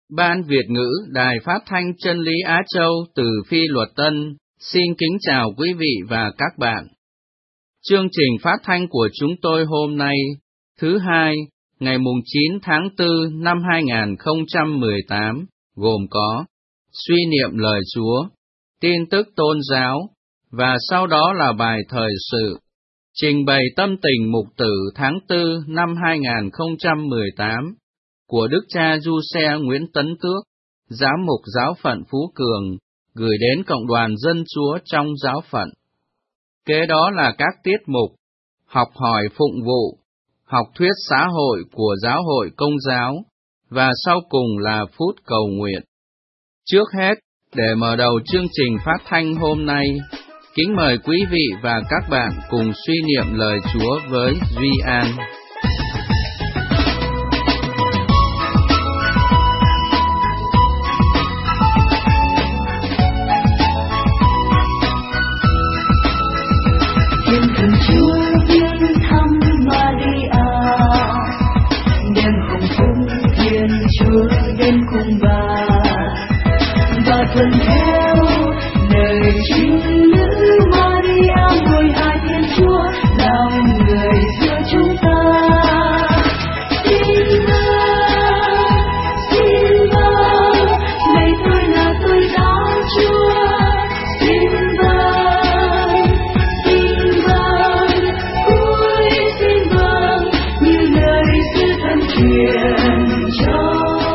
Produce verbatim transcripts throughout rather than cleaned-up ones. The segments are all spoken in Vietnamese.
Ban Việt ngữ Đài Phát thanh Chân lý Á Châu từ Phi Luật Tân xin kính chào quý vị và các bạn. Chương trình phát thanh của chúng tôi hôm nay, thứ hai, ngày mùng chín tháng tư năm hai nghìn không trăm mười tám, gồm có suy niệm lời Chúa, tin tức tôn giáo, và sau đó là bài thời sự. Trình bày tâm tình mục tử tháng tư năm hai nghìn không trăm mười tám của Đức cha Du-xe Nguyễn Tấn Tước, Giám mục Giáo phận Phú Cường, gửi đến Cộng đoàn Dân Chúa trong giáo phận. Kế đó là các tiết mục, học hỏi phụng vụ, học thuyết xã hội của Giáo hội Công giáo, và sau cùng là phút cầu nguyện. Trước hết, để mở đầu chương trình phát thanh hôm nay, kính mời quý vị và các bạn cùng suy niệm lời Chúa với Duy An. Thiên thần Chúa viếng thăm Maria, đem hồng phúc Thiên Chúa đến cùng bà, và tuân theo lời chính nữ Maria ngôi hai Thiên Chúa làm người giữa chúng ta. Xin vâng, xin vâng, này tôi là tôi giáo Chúa. Xin vâng, xin vâng, cuối xin vâng, như lời sư thân truyền cho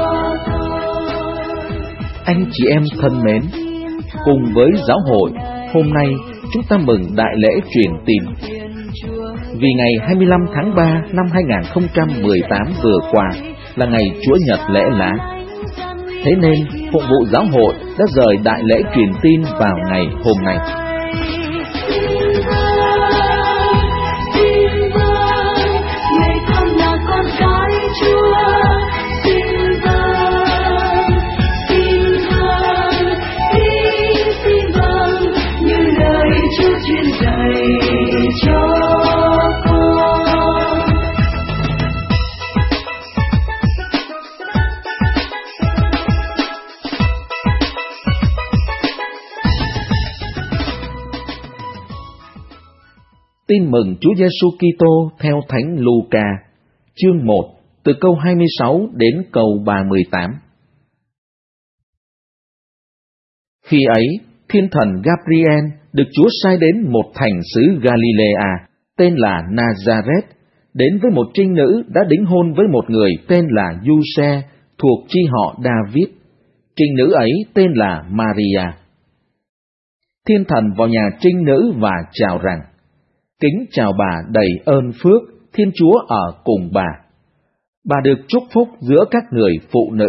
tôi. Anh chị em thân mến, cùng với giáo hội, hôm nay chúng ta mừng đại lễ truyền tin. Vì ngày hai mươi lăm tháng ba năm hai nghìn không trăm mười tám vừa qua là ngày Chúa Nhật lễ lá. Thế nên, Phụng vụ giáo hội đã rời đại lễ truyền tin vào ngày hôm nay. Tin mừng Chúa Giêsu Kitô theo Thánh Luca, chương một, từ câu hai mươi sáu đến câu ba mươi tám. Khi ấy, thiên thần Gabriel được Chúa sai đến một thành xứ Galilea tên là Nazareth, đến với một trinh nữ đã đính hôn với một người tên là Du-xe thuộc chi họ David. Trinh nữ ấy tên là Maria. Thiên thần vào nhà trinh nữ và chào rằng: Kính chào bà đầy ơn phước, Thiên Chúa ở cùng bà. Bà được chúc phúc giữa các người phụ nữ.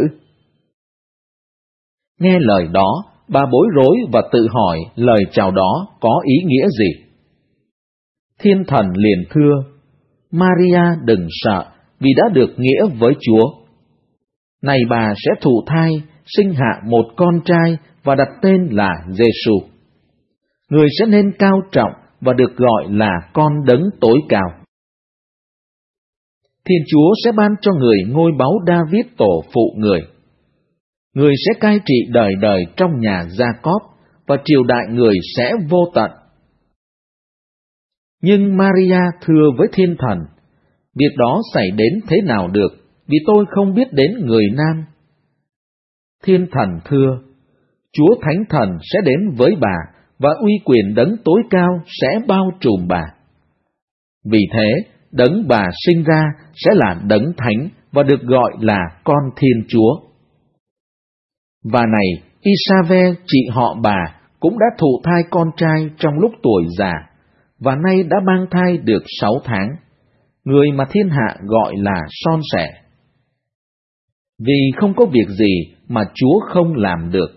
Nghe lời đó, bà bối rối và tự hỏi lời chào đó có ý nghĩa gì. Thiên thần liền thưa: Maria đừng sợ, vì đã được nghĩa với Chúa. Này bà sẽ thụ thai, sinh hạ một con trai và đặt tên là Giêsu. Người sẽ nên cao trọng và được gọi là con đấng tối cao. Thiên Chúa sẽ ban cho người ngôi báu David tổ phụ người. Người sẽ cai trị đời đời trong nhà Gia-cóp, và triều đại người sẽ vô tận. Nhưng Maria thưa với thiên thần: Việc đó xảy đến thế nào được, vì tôi không biết đến người nam. Thiên thần thưa: Chúa Thánh Thần sẽ đến với bà, và uy quyền đấng tối cao sẽ bao trùm bà. Vì thế, đấng bà sinh ra sẽ là đấng thánh và được gọi là con Thiên Chúa. Và này, Isave chị họ bà cũng đã thụ thai con trai trong lúc tuổi già, và nay đã mang thai được sáu tháng, người mà thiên hạ gọi là son sẻ. Vì không có việc gì mà Chúa không làm được.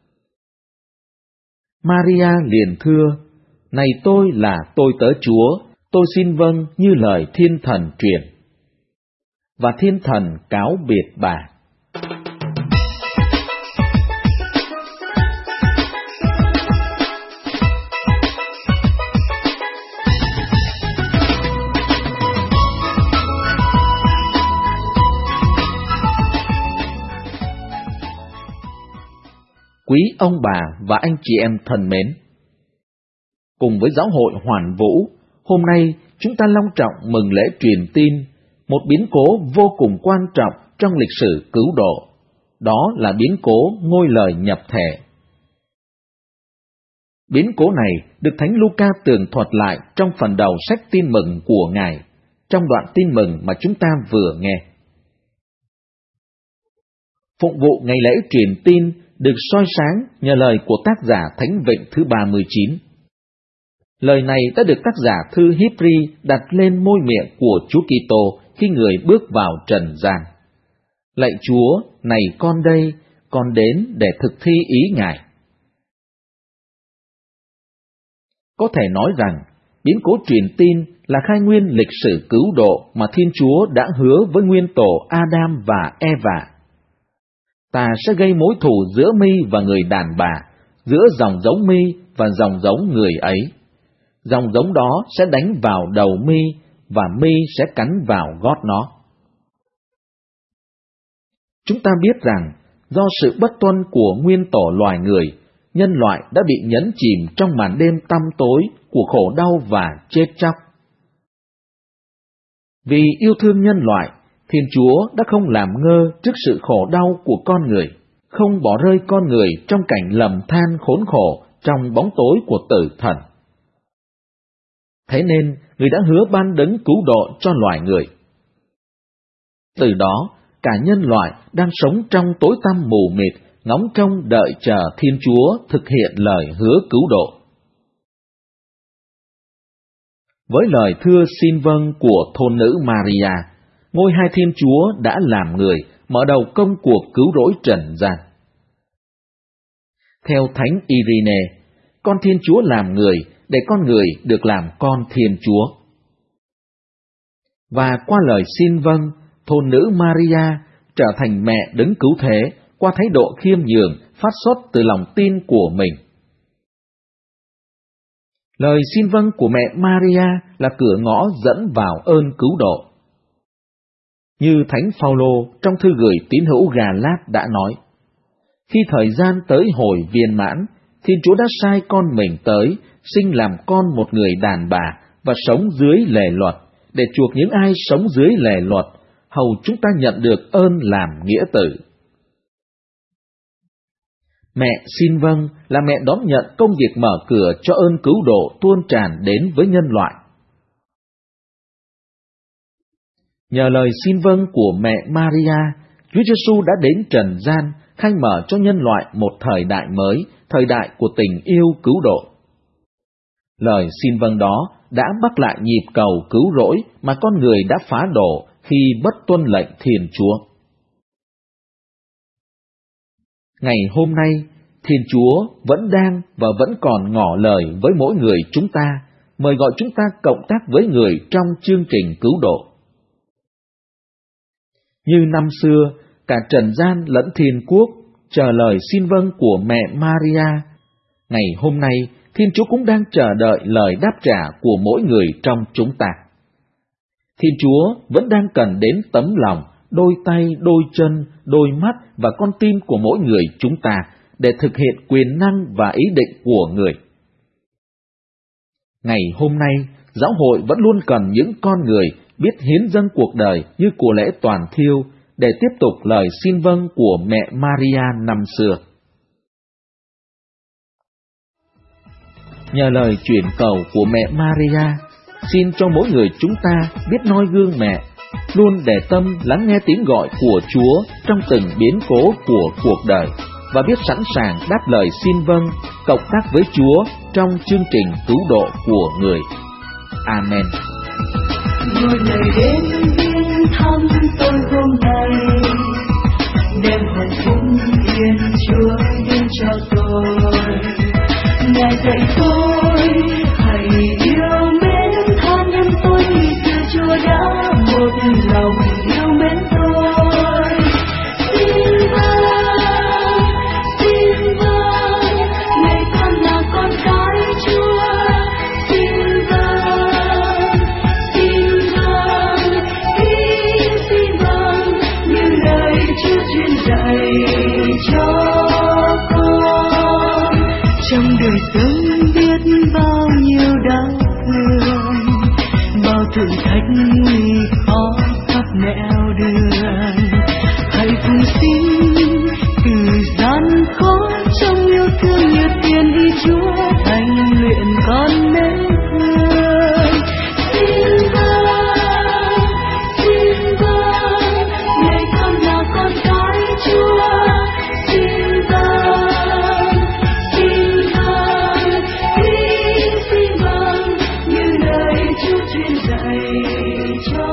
Maria liền thưa: Này tôi là tôi tớ Chúa, tôi xin vâng như lời thiên thần truyền. Và thiên thần cáo biệt bà. quý ông bà và anh chị em thân mến. Cùng với Giáo hội Hoàn Vũ, hôm nay chúng ta long trọng mừng lễ truyền tin, một biến cố vô cùng quan trọng trong lịch sử cứu độ. Đó là biến cố ngôi lời nhập thể. Biến cố này được Thánh Luca tường thuật lại trong phần đầu sách tin mừng của Ngài, trong đoạn tin mừng mà chúng ta vừa nghe. Phụng vụ ngày lễ truyền tin được soi sáng nhờ lời của tác giả Thánh Vịnh thứ ba mươi chín. Lời này đã được tác giả thư Hebri đặt lên môi miệng của Chúa Kitô khi người bước vào trần gian. Lạy Chúa, này con đây, con đến để thực thi ý Ngài. Có thể nói rằng, biến cố truyền tin là khai nguyên lịch sử cứu độ mà Thiên Chúa đã hứa với nguyên tổ Adam và Eva. Ta sẽ gây mối thù giữa mi và người đàn bà, giữa dòng giống mi và dòng giống người ấy. Dòng giống đó sẽ đánh vào đầu mi, và mi sẽ cắn vào gót nó. Chúng ta biết rằng, do sự bất tuân của nguyên tổ loài người, nhân loại đã bị nhấn chìm trong màn đêm tăm tối của khổ đau và chết chóc. Vì yêu thương nhân loại, Thiên Chúa đã không làm ngơ trước sự khổ đau của con người, không bỏ rơi con người trong cảnh lầm than khốn khổ trong bóng tối của tử thần. Thế nên, người đã hứa ban đấng cứu độ cho loài người. Từ đó, cả nhân loại đang sống trong tối tăm mù mịt, ngóng trông đợi chờ Thiên Chúa thực hiện lời hứa cứu độ. Với lời thưa xin vâng của thôn nữ Maria, ngôi hai Thiên Chúa đã làm người, mở đầu công cuộc cứu rỗi trần gian. Theo Thánh Irene, con Thiên Chúa làm người để con người được làm con Thiên Chúa. Và qua lời xin vâng, thôn nữ Maria trở thành mẹ đấng cứu thế qua thái độ khiêm nhường phát xuất từ lòng tin của mình. Lời xin vâng của mẹ Maria là cửa ngõ dẫn vào ơn cứu độ. Như Thánh Phaolô trong thư gửi tín hữu Gà Lát đã nói, khi thời gian tới hồi viên mãn, Thiên Chúa đã sai con mình tới, sinh làm con một người đàn bà và sống dưới lề luật, để chuộc những ai sống dưới lề luật, hầu chúng ta nhận được ơn làm nghĩa tử. Mẹ xin vâng là mẹ đón nhận công việc mở cửa cho ơn cứu độ tuôn tràn đến với nhân loại. Nhờ lời xin vâng của mẹ Maria, Chúa Giêsu đã đến trần gian, khai mở cho nhân loại một thời đại mới, thời đại của tình yêu cứu độ. Lời xin vâng đó đã bắt lại nhịp cầu cứu rỗi mà con người đã phá đổ khi bất tuân lệnh Thiên Chúa. Ngày hôm nay, Thiên Chúa vẫn đang và vẫn còn ngỏ lời với mỗi người chúng ta, mời gọi chúng ta cộng tác với người trong chương trình cứu độ. Như năm xưa, cả trần gian lẫn thiên quốc chờ lời xin vâng của mẹ Maria, ngày hôm nay Thiên Chúa cũng đang chờ đợi lời đáp trả của mỗi người trong chúng ta. Thiên Chúa vẫn đang cần đến tấm lòng, đôi tay, đôi chân, đôi mắt và con tim của mỗi người chúng ta để thực hiện quyền năng và ý định của người. Ngày hôm nay, giáo hội vẫn luôn cần những con người biết hiến dâng cuộc đời như của lễ toàn thiêu để tiếp tục lời xin vâng của mẹ Maria năm xưa. Nhờ lời chuyển cầu của mẹ Maria, xin cho mỗi người chúng ta biết noi gương mẹ, luôn để tâm lắng nghe tiếng gọi của Chúa trong từng biến cố của cuộc đời và biết sẵn sàng đáp lời xin vâng, cộng tác với Chúa trong chương trình cứu độ của người. Amen. Người này đến viếng thăm tôi hôm nay, đem hạnh phúc thiên Chúa đến cho tôi. Ngài dạy tôi hãy yêu mến tha nhân tôi như Thiên Chúa đã một lòng yêu mến tôi. Xin vâng, xin vâng, này con là con cái Chúa. Xin vâng, xin vâng, xin xin vâng, như lời Chúa truyền dạy cho con. thử thách nguy khó khắp nẻo đường. Hãy cùng xin từ gian khó trong yêu thương như tiên y Chúa thành luyện con nên thương. Xin vâng, xin vâng, này con là con cái Chúa. Xin vâng, xin vâng, xin xin vâng như lời Chúa truyền dạy cho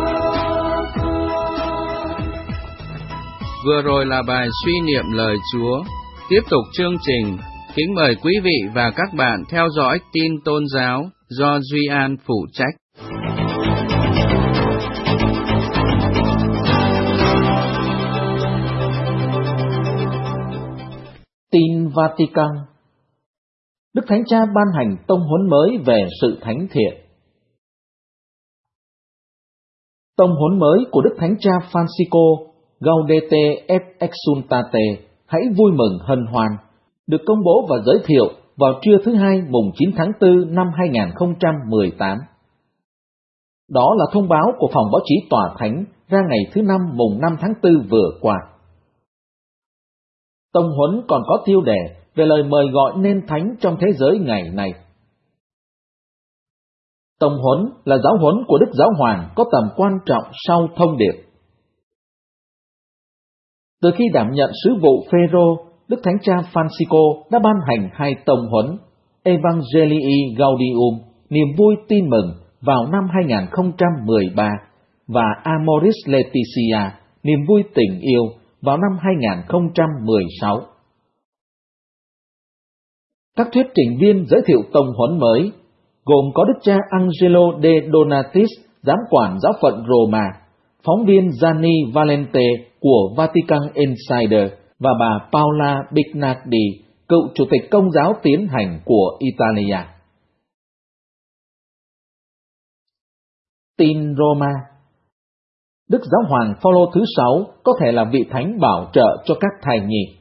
con. Vừa rồi là bài suy niệm lời Chúa. Tiếp tục chương trình, kính mời quý vị và các bạn theo dõi tin tôn giáo do Duy An phụ trách. Tin Vatican. Đức Thánh Cha ban hành tông huấn mới về sự thánh thiện. Tông huấn mới của Đức Thánh Cha Francisco Gaudete et Exsultate, hãy vui mừng hân hoan, được công bố và giới thiệu vào trưa thứ hai mùng chín tháng tư năm hai nghìn không trăm mười tám. Đó là thông báo của phòng báo chí Tòa Thánh ra ngày thứ năm mùng năm tháng tư vừa qua. Tông huấn còn có tiêu đề về lời mời gọi nên thánh trong thế giới ngày nay. Tông huấn là giáo huấn của Đức Giáo Hoàng có tầm quan trọng sau thông điệp. Từ khi đảm nhận sứ vụ Phêrô, Đức Thánh Cha Francisco đã ban hành hai tông huấn Evangelii Gaudium, niềm vui tin mừng, vào năm hai nghìn không trăm mười ba và Amoris Laetitia, niềm vui tình yêu, vào năm hai nghìn không trăm mười sáu. Các thuyết trình viên giới thiệu tông huấn mới gồm có Đức cha Angelo de Donatis, giám quản giáo phận Roma, phóng viên Gianni Valente của Vatican Insider và bà Paola Bignardi, cựu chủ tịch công giáo tiến hành của Italia. Tin Roma. Đức Giáo hoàng Phaolô thứ sáu có thể là vị thánh bảo trợ cho các thai nhi.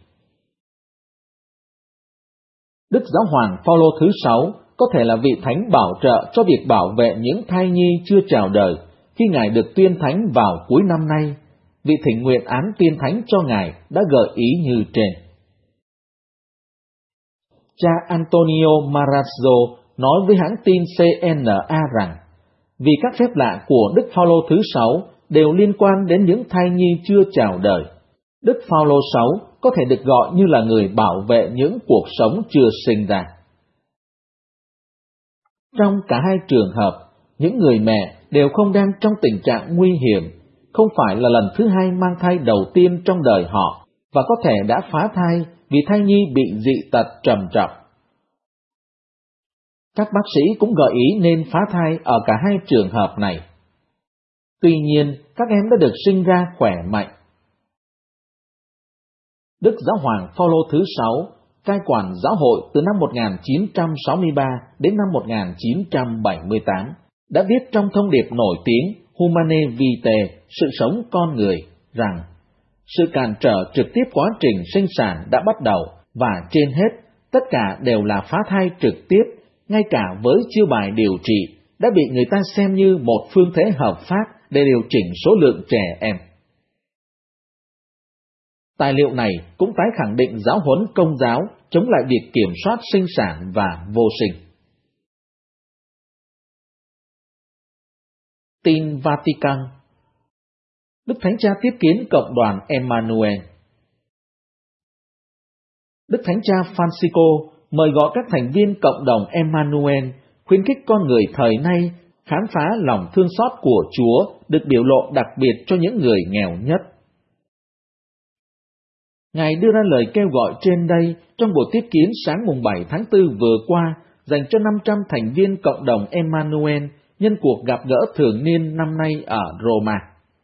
Đức Giáo hoàng Phaolô thứ sáu có thể là vị thánh bảo trợ cho việc bảo vệ những thai nhi chưa chào đời khi Ngài được tuyên thánh vào cuối năm nay. Vị thỉnh nguyện án tuyên thánh cho Ngài đã gợi ý như trên. Cha Antonio Marazzo nói với hãng tin xê en a rằng, vì các phép lạ của Đức Phaolô thứ sáu đều liên quan đến những thai nhi chưa chào đời, Đức Phaolô sáu có thể được gọi như là người bảo vệ những cuộc sống chưa sinh ra. Trong cả hai trường hợp, những người mẹ đều không đang trong tình trạng nguy hiểm, không phải là lần thứ hai mang thai đầu tiên trong đời họ, và có thể đã phá thai vì thai nhi bị dị tật trầm trọng. Các bác sĩ cũng gợi ý nên phá thai ở cả hai trường hợp này. Tuy nhiên, các em đã được sinh ra khỏe mạnh. Đức Giáo hoàng Phaolô thứ sáu cai quản giáo hội từ năm một nghìn chín trăm sáu mươi ba đến năm một nghìn chín trăm bảy mươi tám, đã viết trong thông điệp nổi tiếng Humanae Vitae, sự sống con người, rằng sự cản trở trực tiếp quá trình sinh sản đã bắt đầu, và trên hết, tất cả đều là phá thai trực tiếp, ngay cả với chiêu bài điều trị, đã bị người ta xem như một phương thế hợp pháp để điều chỉnh số lượng trẻ em. Tài liệu này cũng tái khẳng định giáo huấn Công giáo chống lại việc kiểm soát sinh sản và vô sinh. Tin Vatican. Đức Thánh Cha tiếp kiến cộng đoàn Emmanuel. Đức Thánh Cha Francisco mời gọi các thành viên cộng đồng Emmanuel khuyến khích con người thời nay khám phá lòng thương xót của Chúa được biểu lộ đặc biệt cho những người nghèo nhất. Ngài đưa ra lời kêu gọi trên đây trong buổi tiếp kiến sáng mùng bảy tháng tư vừa qua dành cho năm trăm thành viên cộng đồng Emmanuel nhân cuộc gặp gỡ thường niên năm nay ở Roma.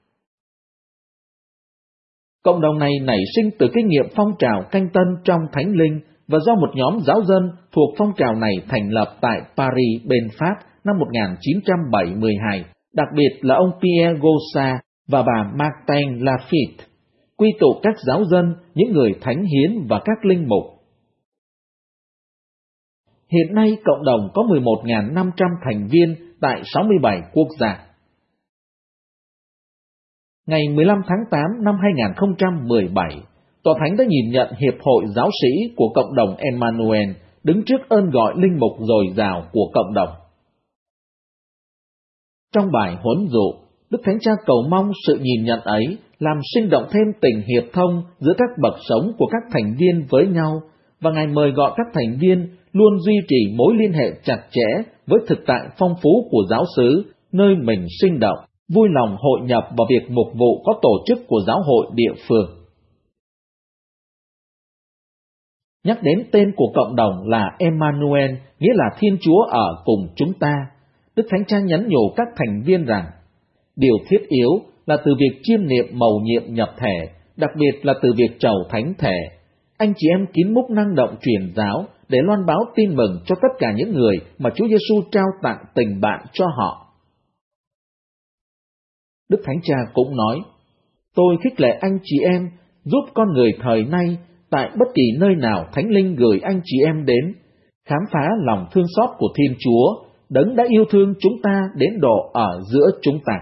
Cộng đồng này nảy sinh từ kinh nghiệm phong trào canh tân trong Thánh Linh và do một nhóm giáo dân thuộc phong trào này thành lập tại Paris, bên Pháp năm một nghìn chín trăm bảy mươi hai, đặc biệt là ông Pierre Gossa và bà Martin Lafitte, quy tụ các giáo dân, những người thánh hiến và các linh mục. Hiện nay cộng đồng có mười một nghìn năm trăm thành viên tại sáu mươi bảy quốc gia. Ngày mười lăm tháng tám năm hai nghìn không trăm mười bảy, Tòa Thánh đã nhìn nhận Hiệp hội Giáo sĩ của Cộng đồng Emmanuel đứng trước ơn gọi linh mục dồi dào của cộng đồng. Trong bài huấn dụ, Đức Thánh Cha cầu mong sự nhìn nhận ấy làm sinh động thêm tình hiệp thông giữa các bậc sống của các thành viên với nhau, và Ngài mời gọi các thành viên luôn duy trì mối liên hệ chặt chẽ với thực tại phong phú của giáo xứ, nơi mình sinh động, vui lòng hội nhập vào việc mục vụ có tổ chức của giáo hội địa phương. Nhắc đến tên của cộng đồng là Emmanuel, nghĩa là Thiên Chúa ở cùng chúng ta, Đức Thánh Cha nhắn nhủ các thành viên rằng, điều thiết yếu là từ việc chiêm niệm mầu nhiệm nhập thể, đặc biệt là từ việc trầu thánh thể, anh chị em kín múc năng động truyền giáo để loan báo tin mừng cho tất cả những người mà Chúa Giêsu trao tặng tình bạn cho họ. Đức Thánh Cha cũng nói, tôi khích lệ anh chị em giúp con người thời nay tại bất kỳ nơi nào Thánh Linh gửi anh chị em đến, khám phá lòng thương xót của Thiên Chúa, Đấng đã yêu thương chúng ta đến độ ở giữa chúng ta.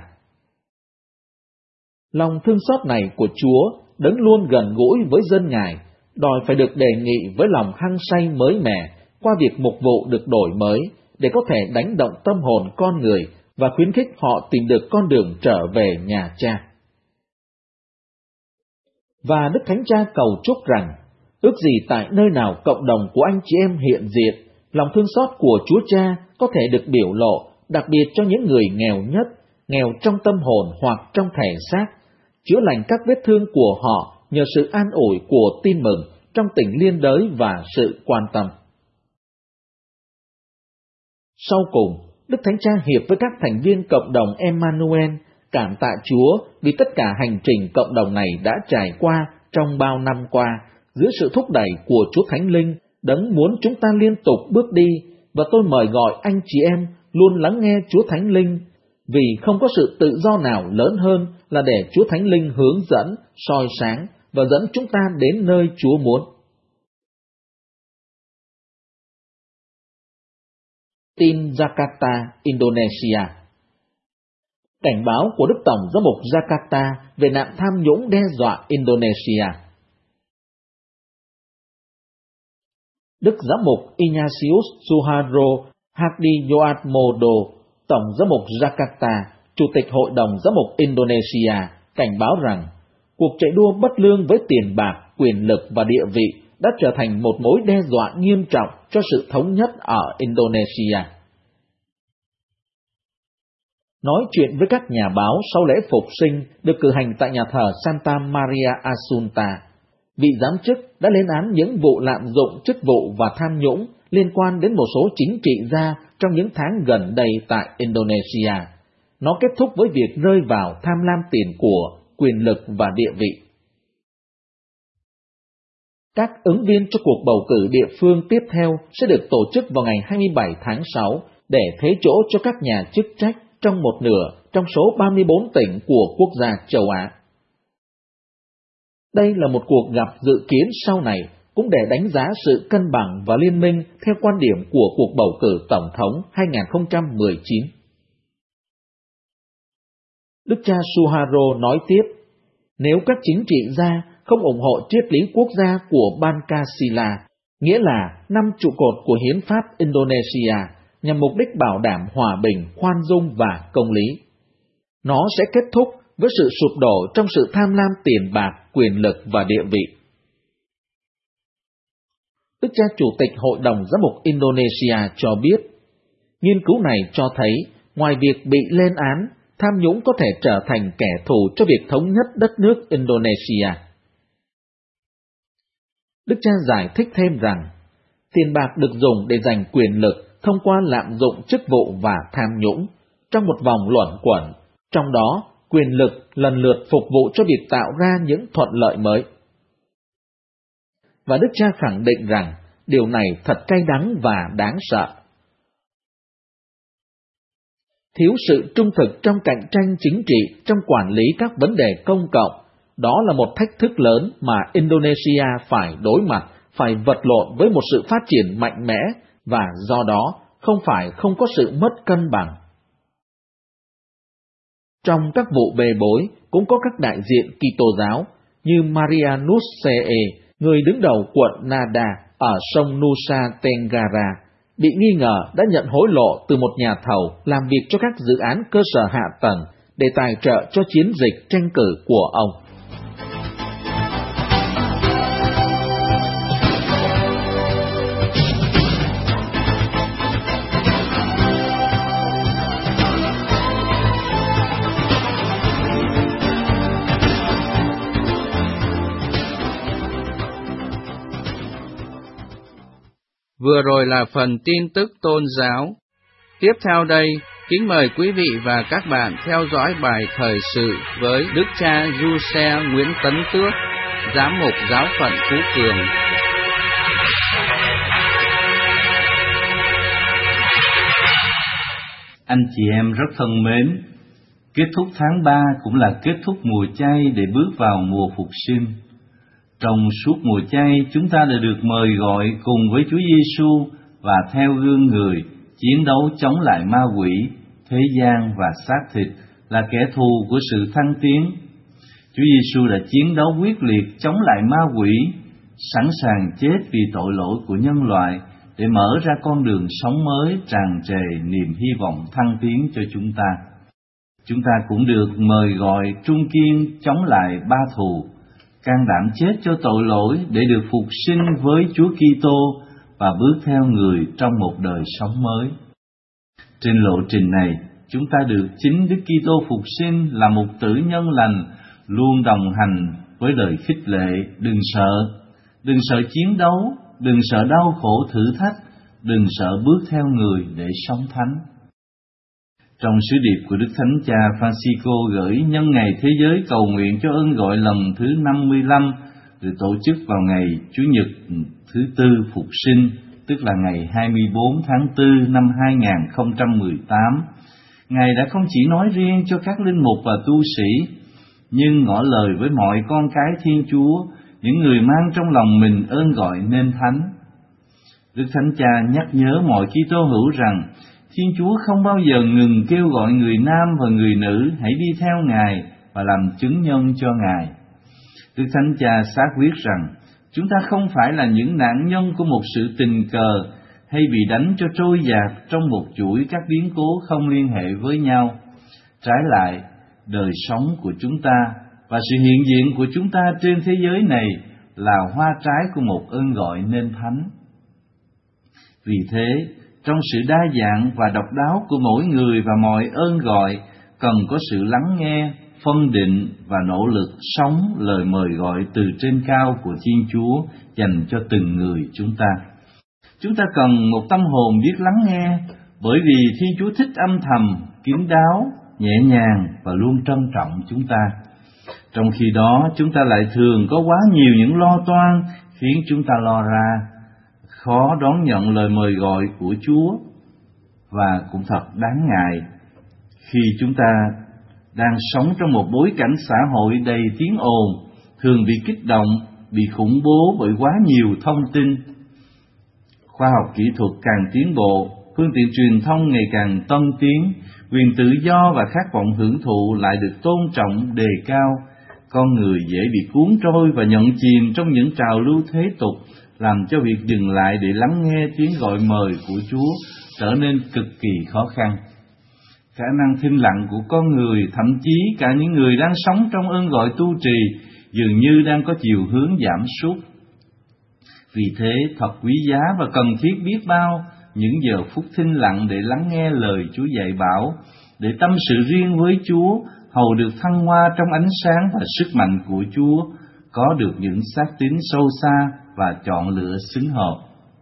Lòng thương xót này của Chúa, Đấng luôn gần gũi với dân Ngài, đòi phải được đề nghị với lòng hăng say mới mẻ qua việc mục vụ được đổi mới, để có thể đánh động tâm hồn con người và khuyến khích họ tìm được con đường trở về nhà Cha. Và Đức Thánh Cha cầu chúc rằng, ước gì tại nơi nào cộng đồng của anh chị em hiện diện, lòng thương xót của Chúa Cha có thể được biểu lộ, đặc biệt cho những người nghèo nhất, nghèo trong tâm hồn hoặc trong thể xác, chữa lành các vết thương của họ nhờ sự an ủi của tin mừng trong tình liên đới và sự quan tâm. Sau cùng, Đức Thánh Cha hiệp với các thành viên cộng đồng Emmanuel, cảm tạ Chúa vì tất cả hành trình cộng đồng này đã trải qua trong bao năm qua, dưới sự thúc đẩy của Chúa Thánh Linh, Đấng muốn chúng ta liên tục bước đi, và tôi mời gọi anh chị em luôn lắng nghe Chúa Thánh Linh, vì không có sự tự do nào lớn hơn là để Chúa Thánh Linh hướng dẫn, soi sáng và dẫn chúng ta đến nơi Chúa muốn. Tin Jakarta, Indonesia. Cảnh báo của Đức Tổng giám mục Jakarta về nạn tham nhũng đe dọa Indonesia. Đức giám mục Ignatius Suharto Hadiatmodo, Tổng giám mục Jakarta, Chủ tịch Hội đồng giám mục Indonesia, cảnh báo rằng cuộc chạy đua bất lương với tiền bạc, quyền lực và địa vị đã trở thành một mối đe dọa nghiêm trọng cho sự thống nhất ở Indonesia. Nói chuyện với các nhà báo sau lễ phục sinh được cử hành tại nhà thờ Santa Maria Assunta, vị giám chức đã lên án những vụ lạm dụng chức vụ và tham nhũng liên quan đến một số chính trị gia trong những tháng gần đây tại Indonesia. Nó kết thúc với việc rơi vào tham lam tiền của, quyền lực và địa vị. Các ứng viên cho cuộc bầu cử địa phương tiếp theo sẽ được tổ chức vào ngày hai mươi bảy tháng sáu để thế chỗ cho các nhà chức trách trong một nửa trong số ba mươi bốn tỉnh của quốc gia châu Á. Đây là một cuộc gặp dự kiến sau này cũng để đánh giá sự cân bằng và liên minh theo quan điểm của cuộc bầu cử tổng thống hai không một chín. Đức cha Suharto nói tiếp, nếu các chính trị gia không ủng hộ triết lý quốc gia của Pancasila, nghĩa là năm trụ cột của hiến pháp Indonesia nhằm mục đích bảo đảm hòa bình, khoan dung và công lý, nó sẽ kết thúc với sự sụp đổ trong sự tham lam tiền bạc, quyền lực và địa vị. Đức cha Chủ tịch Hội đồng Giám mục Indonesia cho biết, nghiên cứu này cho thấy, ngoài việc bị lên án, tham nhũng có thể trở thành kẻ thù cho việc thống nhất đất nước Indonesia. Đức cha giải thích thêm rằng, tiền bạc được dùng để giành quyền lực thông qua lạm dụng chức vụ và tham nhũng trong một vòng luẩn quẩn, trong đó quyền lực lần lượt phục vụ cho việc tạo ra những thuận lợi mới. Và Đức cha khẳng định rằng điều này thật cay đắng và đáng sợ. Thiếu sự trung thực trong cạnh tranh chính trị trong quản lý các vấn đề công cộng, đó là một thách thức lớn mà Indonesia phải đối mặt, phải vật lộn với một sự phát triển mạnh mẽ và do đó không phải không có sự mất cân bằng. Trong các vụ bê bối cũng có các đại diện Kitô giáo như Maria Nussee, người đứng đầu quận Nada ở sông Nusa Tenggara, bị nghi ngờ đã nhận hối lộ từ một nhà thầu làm việc cho các dự án cơ sở hạ tầng để tài trợ cho chiến dịch tranh cử của ông. Vừa rồi là phần tin tức tôn giáo. Tiếp theo đây, kính mời quý vị và các bạn theo dõi bài thời sự với Đức cha Du-xe Nguyễn Tấn Tước, Giám mục Giáo phận Phú Cường. Anh chị em rất thân mến, kết thúc tháng ba cũng là kết thúc mùa chay để bước vào mùa phục sinh. Trong suốt mùa chay, chúng ta đã được mời gọi cùng với Chúa Giêsu và theo gương Người chiến đấu chống lại ma quỷ, thế gian và xác thịt là kẻ thù của sự thăng tiến. Chúa Giêsu đã chiến đấu quyết liệt chống lại ma quỷ, sẵn sàng chết vì tội lỗi của nhân loại để mở ra con đường sống mới tràn trề niềm hy vọng thăng tiến cho chúng ta. Chúng ta cũng được mời gọi trung kiên chống lại ba thù, can đảm chết cho tội lỗi để được phục sinh với Chúa Kitô và bước theo Người trong một đời sống mới. Trên lộ trình này, chúng ta được chính Đức Kitô phục sinh là một tử nhân lành luôn đồng hành với lời khích lệ: đừng sợ, đừng sợ chiến đấu, đừng sợ đau khổ thử thách, đừng sợ bước theo Người để sống thánh. Trong sứ điệp của Đức Thánh Cha Francisco gửi nhân ngày Thế giới cầu nguyện cho ơn gọi lần thứ năm mươi lăm, được tổ chức vào ngày Chủ nhật thứ tư Phục sinh, tức là ngày hai mươi bốn tháng tư năm hai nghìn không trăm mười tám, Ngài đã không chỉ nói riêng cho các linh mục và tu sĩ, nhưng ngỏ lời với mọi con cái Thiên Chúa, những người mang trong lòng mình ơn gọi nên thánh. Đức Thánh Cha nhắc nhớ mọi Kitô hữu rằng Thiên Chúa không bao giờ ngừng kêu gọi người nam và người nữ hãy đi theo Ngài và làm chứng nhân cho Ngài. Đức Thánh Cha xác quyết rằng chúng ta không phải là những nạn nhân của một sự tình cờ hay bị đánh cho trôi dạt trong một chuỗi các biến cố không liên hệ với nhau. Trái lại, đời sống của chúng ta và sự hiện diện của chúng ta trên thế giới này là hoa trái của một ơn gọi nên thánh. Vì thế, trong sự đa dạng và độc đáo của mỗi người và mọi ơn gọi, cần có sự lắng nghe, phân định và nỗ lực sống lời mời gọi từ trên cao của Thiên Chúa dành cho từng người chúng ta. Chúng ta cần một tâm hồn biết lắng nghe, bởi vì Thiên Chúa thích âm thầm, kín đáo, nhẹ nhàng và luôn trân trọng chúng ta. Trong khi đó, chúng ta lại thường có quá nhiều những lo toan khiến chúng ta lo ra, khó đón nhận lời mời gọi của Chúa, và cũng thật đáng ngại khi chúng ta đang sống trong một bối cảnh xã hội đầy tiếng ồn, thường bị kích động, bị khủng bố bởi quá nhiều thông tin. Khoa học kỹ thuật càng tiến bộ, phương tiện truyền thông ngày càng tân tiến, quyền tự do và khát vọng hưởng thụ lại được tôn trọng đề cao. Con người dễ bị cuốn trôi và nhận chìm trong những trào lưu thế tục, làm cho việc dừng lại để lắng nghe tiếng gọi mời của Chúa trở nên cực kỳ khó khăn. Khả năng thinh lặng của con người, thậm chí cả những người đang sống trong ơn gọi tu trì, dường như đang có chiều hướng giảm sút. Vì thế, thật quý giá và cần thiết biết bao những giờ phút thinh lặng để lắng nghe lời Chúa dạy bảo, để tâm sự riêng với Chúa, hầu được thăng hoa trong ánh sáng và sức mạnh của Chúa, có được những xác tín sâu xa và chọn lựa xứng hợp.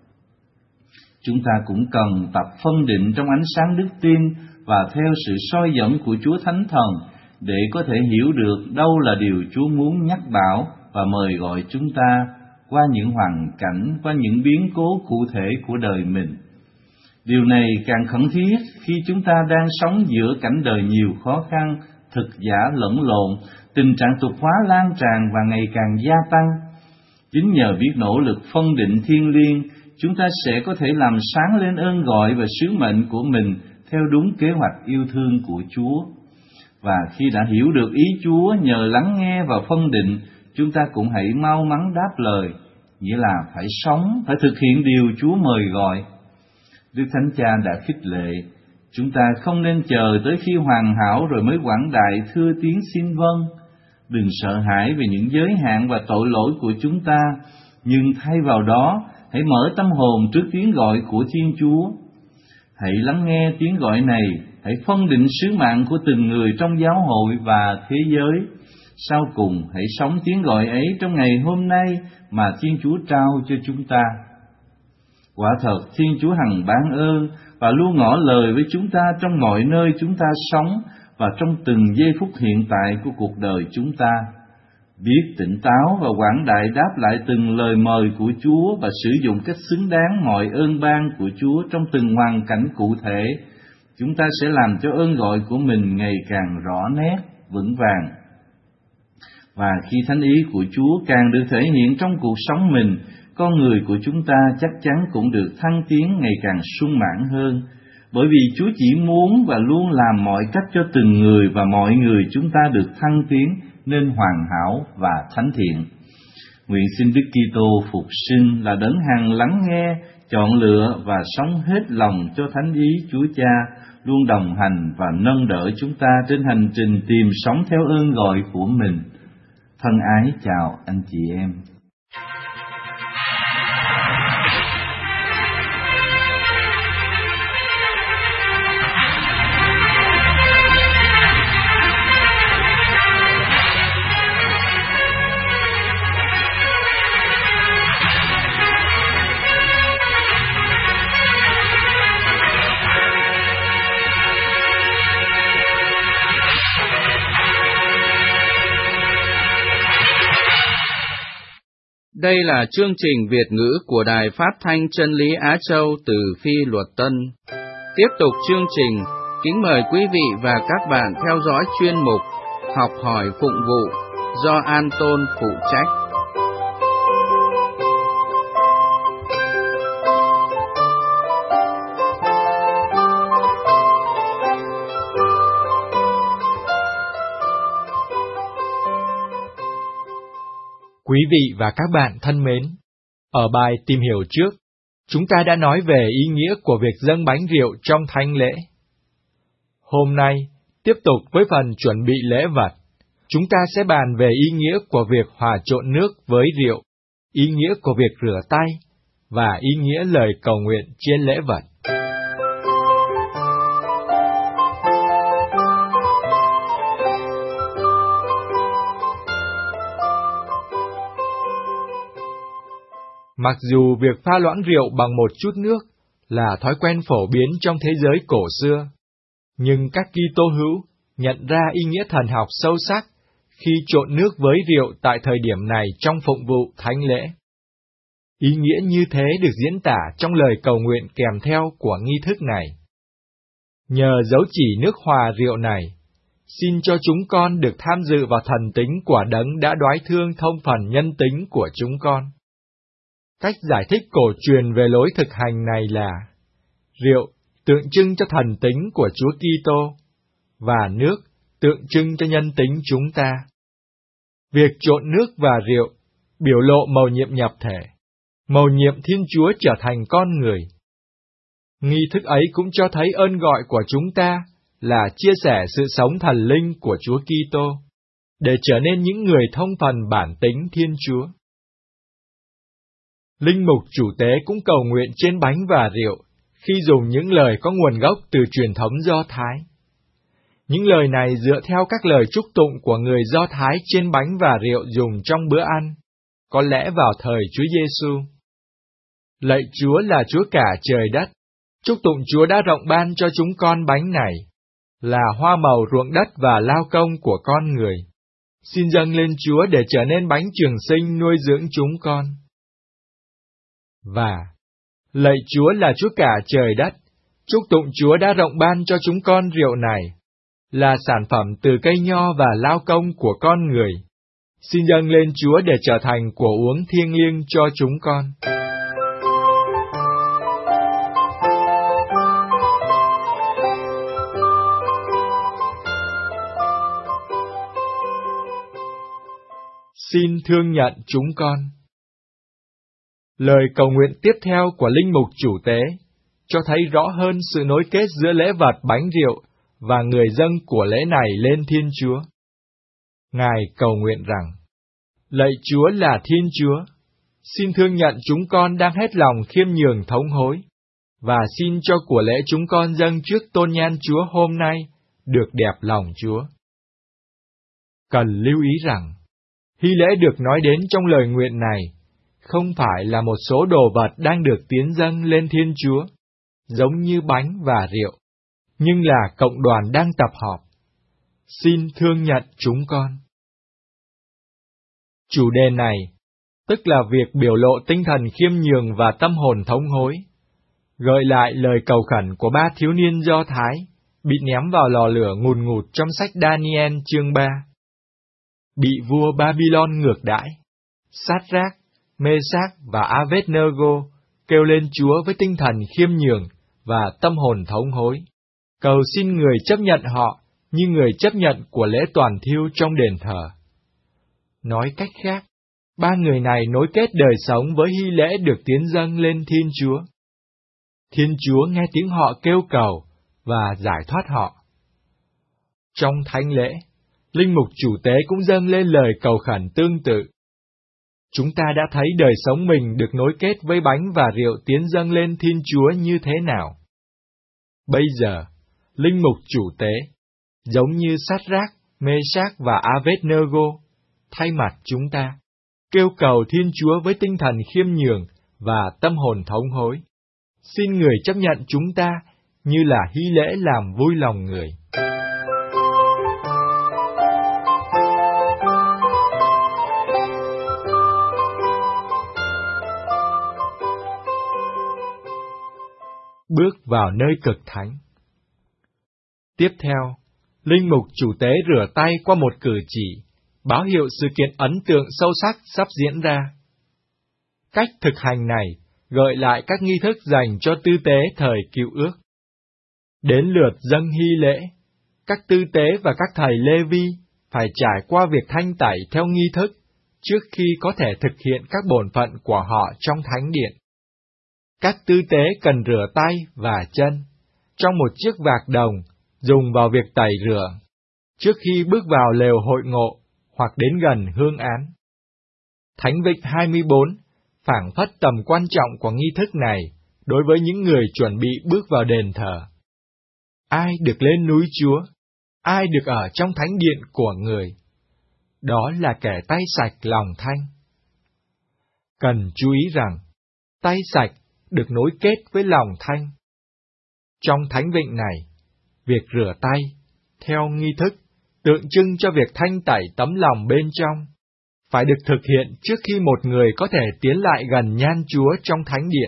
Chúng ta cũng cần tập phân định trong ánh sáng đức tin và theo sự soi dẫn của Chúa Thánh Thần để có thể hiểu được đâu là điều Chúa muốn nhắc bảo và mời gọi chúng ta qua những hoàn cảnh, qua những biến cố cụ thể của đời mình. Điều này càng khẩn thiết khi chúng ta đang sống giữa cảnh đời nhiều khó khăn, thực giả lẫn lộn, tình trạng tục hóa lan tràn và ngày càng gia tăng. Chính nhờ biết nỗ lực phân định thiêng liêng, chúng ta sẽ có thể làm sáng lên ơn gọi và sứ mệnh của mình theo đúng kế hoạch yêu thương của Chúa. Và khi đã hiểu được ý Chúa nhờ lắng nghe và phân định, chúng ta cũng hãy mau mắn đáp lời, nghĩa là phải sống, phải thực hiện điều Chúa mời gọi. Đức Thánh Cha đã khích lệ, chúng ta không nên chờ tới khi hoàn hảo rồi mới quảng đại thưa tiếng xin vâng. Đừng sợ hãi về những giới hạn và tội lỗi của chúng ta, nhưng thay vào đó, hãy mở tâm hồn trước tiếng gọi của Thiên Chúa. Hãy lắng nghe tiếng gọi này, hãy phân định sứ mạng của từng người trong giáo hội và thế giới. Sau cùng, hãy sống tiếng gọi ấy trong ngày hôm nay mà Thiên Chúa trao cho chúng ta. Quả thật, Thiên Chúa hằng ban ơn và luôn ngỏ lời với chúng ta trong mọi nơi chúng ta sống và trong từng giây phút hiện tại của cuộc đời chúng ta. Biết tỉnh táo và quảng đại đáp lại từng lời mời của Chúa và sử dụng cách xứng đáng mọi ơn ban của Chúa trong từng hoàn cảnh cụ thể, chúng ta sẽ làm cho ơn gọi của mình ngày càng rõ nét, vững vàng. Và khi thánh ý của Chúa càng được thể hiện trong cuộc sống mình, con người của chúng ta chắc chắn cũng được thăng tiến ngày càng sung mãn hơn, bởi vì Chúa chỉ muốn và luôn làm mọi cách cho từng người và mọi người chúng ta được thăng tiến nên hoàn hảo và thánh thiện. Nguyện xin Đức Kitô phục sinh là đấng hằng lắng nghe, chọn lựa và sống hết lòng cho thánh ý Chúa Cha, luôn đồng hành và nâng đỡ chúng ta trên hành trình tìm sống theo ơn gọi của mình. Thân ái chào anh chị em. Đây là chương trình Việt ngữ của Đài Phát thanh Chân lý Á Châu từ Phi Luật Tân. Tiếp tục chương trình, kính mời quý vị và các bạn theo dõi chuyên mục Học hỏi phụng vụ do An Tôn phụ trách. Quý vị và các bạn thân mến, ở bài tìm hiểu trước, chúng ta đã nói về ý nghĩa của việc dâng bánh rượu trong thánh lễ. Hôm nay, tiếp tục với phần chuẩn bị lễ vật, chúng ta sẽ bàn về ý nghĩa của việc hòa trộn nước với rượu, ý nghĩa của việc rửa tay, và ý nghĩa lời cầu nguyện trên lễ vật. Mặc dù việc pha loãng rượu bằng một chút nước là thói quen phổ biến trong thế giới cổ xưa, nhưng các Kitô hữu nhận ra ý nghĩa thần học sâu sắc khi trộn nước với rượu tại thời điểm này trong phụng vụ thánh lễ. Ý nghĩa như thế được diễn tả trong lời cầu nguyện kèm theo của nghi thức này. Nhờ dấu chỉ nước hòa rượu này, xin cho chúng con được tham dự vào thần tính của đấng đã đoái thương thông phần nhân tính của chúng con. Cách giải thích cổ truyền về lối thực hành này là: rượu tượng trưng cho thần tính của Chúa Kitô và nước tượng trưng cho nhân tính chúng ta. Việc trộn nước và rượu biểu lộ mầu nhiệm nhập thể, mầu nhiệm Thiên Chúa trở thành con người. Nghi thức ấy cũng cho thấy ơn gọi của chúng ta là chia sẻ sự sống thần linh của Chúa Kitô để trở nên những người thông phần bản tính Thiên Chúa. Linh mục chủ tế cũng cầu nguyện trên bánh và rượu khi dùng những lời có nguồn gốc từ truyền thống Do Thái. Những lời này dựa theo các lời chúc tụng của người Do Thái trên bánh và rượu dùng trong bữa ăn, có lẽ vào thời Chúa Giêsu. Lạy Chúa là Chúa cả trời đất, chúc tụng Chúa đã rộng ban cho chúng con bánh này, là hoa màu ruộng đất và lao công của con người. Xin dâng lên Chúa để trở nên bánh trường sinh nuôi dưỡng chúng con. Và, lạy Chúa là Chúa cả trời đất, chúc tụng Chúa đã rộng ban cho chúng con rượu này, là sản phẩm từ cây nho và lao công của con người. Xin dâng lên Chúa để trở thành của uống thiêng liêng cho chúng con. xin thương nhận chúng con. Lời cầu nguyện tiếp theo của linh mục chủ tế cho thấy rõ hơn sự nối kết giữa lễ vật bánh rượu và người dâng của lễ này lên Thiên Chúa. Ngài cầu nguyện rằng: Lạy Chúa là Thiên Chúa, xin thương nhận chúng con đang hết lòng khiêm nhường thống hối, và xin cho của lễ chúng con dâng trước tôn nhan Chúa hôm nay được đẹp lòng Chúa. Cần lưu ý rằng, hy lễ được nói đến trong lời nguyện này không phải là một số đồ vật đang được tiến dâng lên Thiên Chúa, giống như bánh và rượu, nhưng là cộng đoàn đang tập họp. Xin thương nhận chúng con. Chủ đề này, tức là việc biểu lộ tinh thần khiêm nhường và tâm hồn thống hối, gợi lại lời cầu khẩn của ba thiếu niên Do Thái bị ném vào lò lửa ngùn ngụt trong sách Daniel chương ba. Bị vua Babylon ngược đãi, Sát-rác, Mê-sác và Abed-nơ-gô kêu lên Chúa với tinh thần khiêm nhường và tâm hồn thống hối, cầu xin người chấp nhận họ như người chấp nhận của lễ toàn thiêu trong đền thờ. Nói cách khác, ba người này nối kết đời sống với hy lễ được tiến dâng lên Thiên Chúa. Thiên Chúa nghe tiếng họ kêu cầu và giải thoát họ. Trong thánh lễ, linh mục chủ tế cũng dâng lên lời cầu khẩn tương tự. Chúng ta đã thấy đời sống mình được nối kết với bánh và rượu tiến dâng lên Thiên Chúa như thế nào. Bây giờ, linh mục chủ tế, giống như Sát-rác, Mê-sác và Abed-nơ-gô, thay mặt chúng ta, kêu cầu Thiên Chúa với tinh thần khiêm nhường và tâm hồn thống hối. Xin người chấp nhận chúng ta như là hy lễ làm vui lòng người. Bước vào nơi cực thánh. Tiếp theo, linh mục chủ tế rửa tay qua một cử chỉ, báo hiệu sự kiện ấn tượng sâu sắc sắp diễn ra. Cách thực hành này gợi lại các nghi thức dành cho tư tế thời Cựu Ước. Đến lượt dâng hy lễ, các tư tế và các thầy Lê Vi phải trải qua việc thanh tẩy theo nghi thức trước khi có thể thực hiện các bổn phận của họ trong thánh điện. Các tư tế cần rửa tay và chân trong một chiếc vạc đồng dùng vào việc tẩy rửa trước khi bước vào lều hội ngộ hoặc đến gần hương án. Thánh Vịnh hai mươi bốn phảng phất tầm quan trọng của nghi thức này đối với những người chuẩn bị bước vào đền thờ. Ai được lên núi Chúa, ai được ở trong thánh điện của người, đó là kẻ tay sạch lòng thanh. Cần chú ý rằng, tay sạch được nối kết với lòng thanh. Trong thánh vịnh này, việc rửa tay, theo nghi thức, tượng trưng cho việc thanh tẩy tấm lòng bên trong, phải được thực hiện trước khi một người có thể tiến lại gần nhan Chúa trong thánh điện.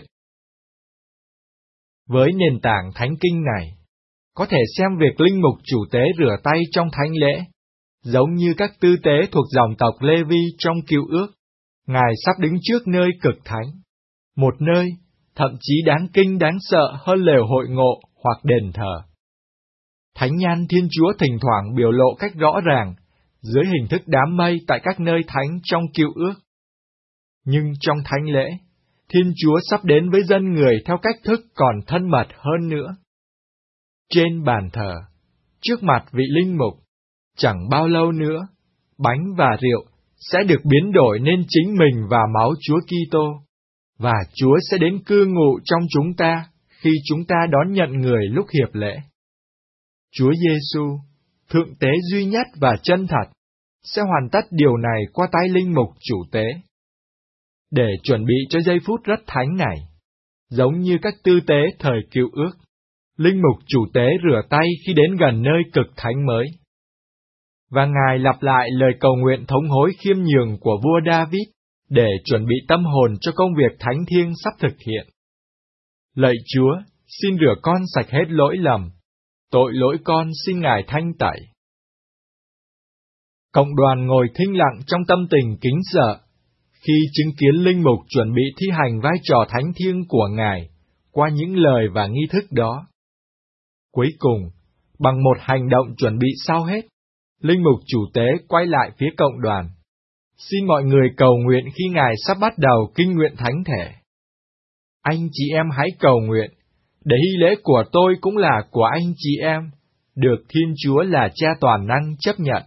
Với nền tảng thánh kinh này, có thể xem việc linh mục chủ tế rửa tay trong thánh lễ, giống như các tư tế thuộc dòng tộc Lê Vi trong Cựu Ước, Ngài sắp đứng trước nơi cực thánh, một nơi thậm chí đáng kinh đáng sợ hơn lều hội ngộ hoặc đền thờ. Thánh nhan Thiên Chúa thỉnh thoảng biểu lộ cách rõ ràng dưới hình thức đám mây tại các nơi thánh trong Cựu Ước. Nhưng trong thánh lễ, Thiên Chúa sắp đến với dân người theo cách thức còn thân mật hơn nữa. Trên bàn thờ, trước mặt vị linh mục, chẳng bao lâu nữa, bánh và rượu sẽ được biến đổi nên chính mình và máu Chúa Kitô, và Chúa sẽ đến cư ngụ trong chúng ta khi chúng ta đón nhận người lúc hiệp lễ. Chúa Giêsu, thượng tế duy nhất và chân thật, sẽ hoàn tất điều này qua tay linh mục chủ tế. Để chuẩn bị cho giây phút rất thánh này, giống như các tư tế thời Cựu Ước, linh mục chủ tế rửa tay khi đến gần nơi cực thánh mới. Và Ngài lặp lại lời cầu nguyện thống hối khiêm nhường của vua David để chuẩn bị tâm hồn cho công việc thánh thiêng sắp thực hiện. Lạy Chúa, xin rửa con sạch hết lỗi lầm, tội lỗi con xin Ngài thanh tẩy. Cộng đoàn ngồi thinh lặng trong tâm tình kính sợ, khi chứng kiến linh mục chuẩn bị thi hành vai trò thánh thiêng của Ngài qua những lời và nghi thức đó. Cuối cùng, bằng một hành động chuẩn bị sau hết, linh mục chủ tế quay lại phía cộng đoàn, Xin mọi người cầu nguyện khi Ngài sắp bắt đầu kinh nguyện thánh thể. Anh chị em hãy cầu nguyện, để hy lễ của tôi cũng là của anh chị em, được Thiên Chúa là Cha toàn năng chấp nhận.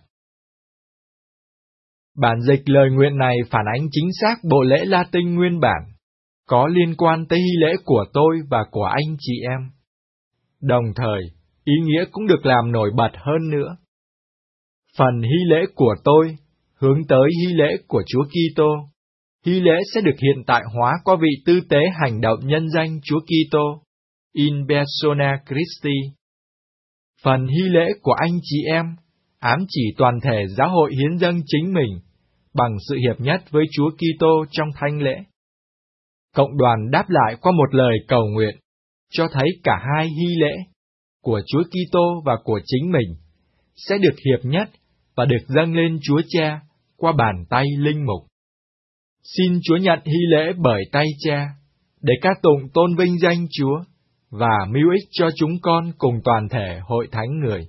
Bản dịch lời nguyện này phản ánh chính xác bộ lễ Latin nguyên bản, có liên quan tới hy lễ của tôi và của anh chị em. Đồng thời, ý nghĩa cũng được làm nổi bật hơn nữa. Phần hy lễ của tôi hướng tới hy lễ của Chúa Kitô. Hy lễ sẽ được hiện tại hóa qua vị tư tế hành động nhân danh Chúa Kitô, in persona Christi. Phần hy lễ của anh chị em ám chỉ toàn thể giáo hội hiến dâng chính mình bằng sự hiệp nhất với Chúa Kitô trong thánh lễ. Cộng đoàn đáp lại qua một lời cầu nguyện, cho thấy cả hai hy lễ của Chúa Kitô và của chính mình sẽ được hiệp nhất và được dâng lên Chúa Cha qua bàn tay linh mục. Xin Chúa nhận hy lễ bởi tay Cha, để ca tụng tôn vinh danh Chúa và mưu ích cho chúng con cùng toàn thể hội thánh người.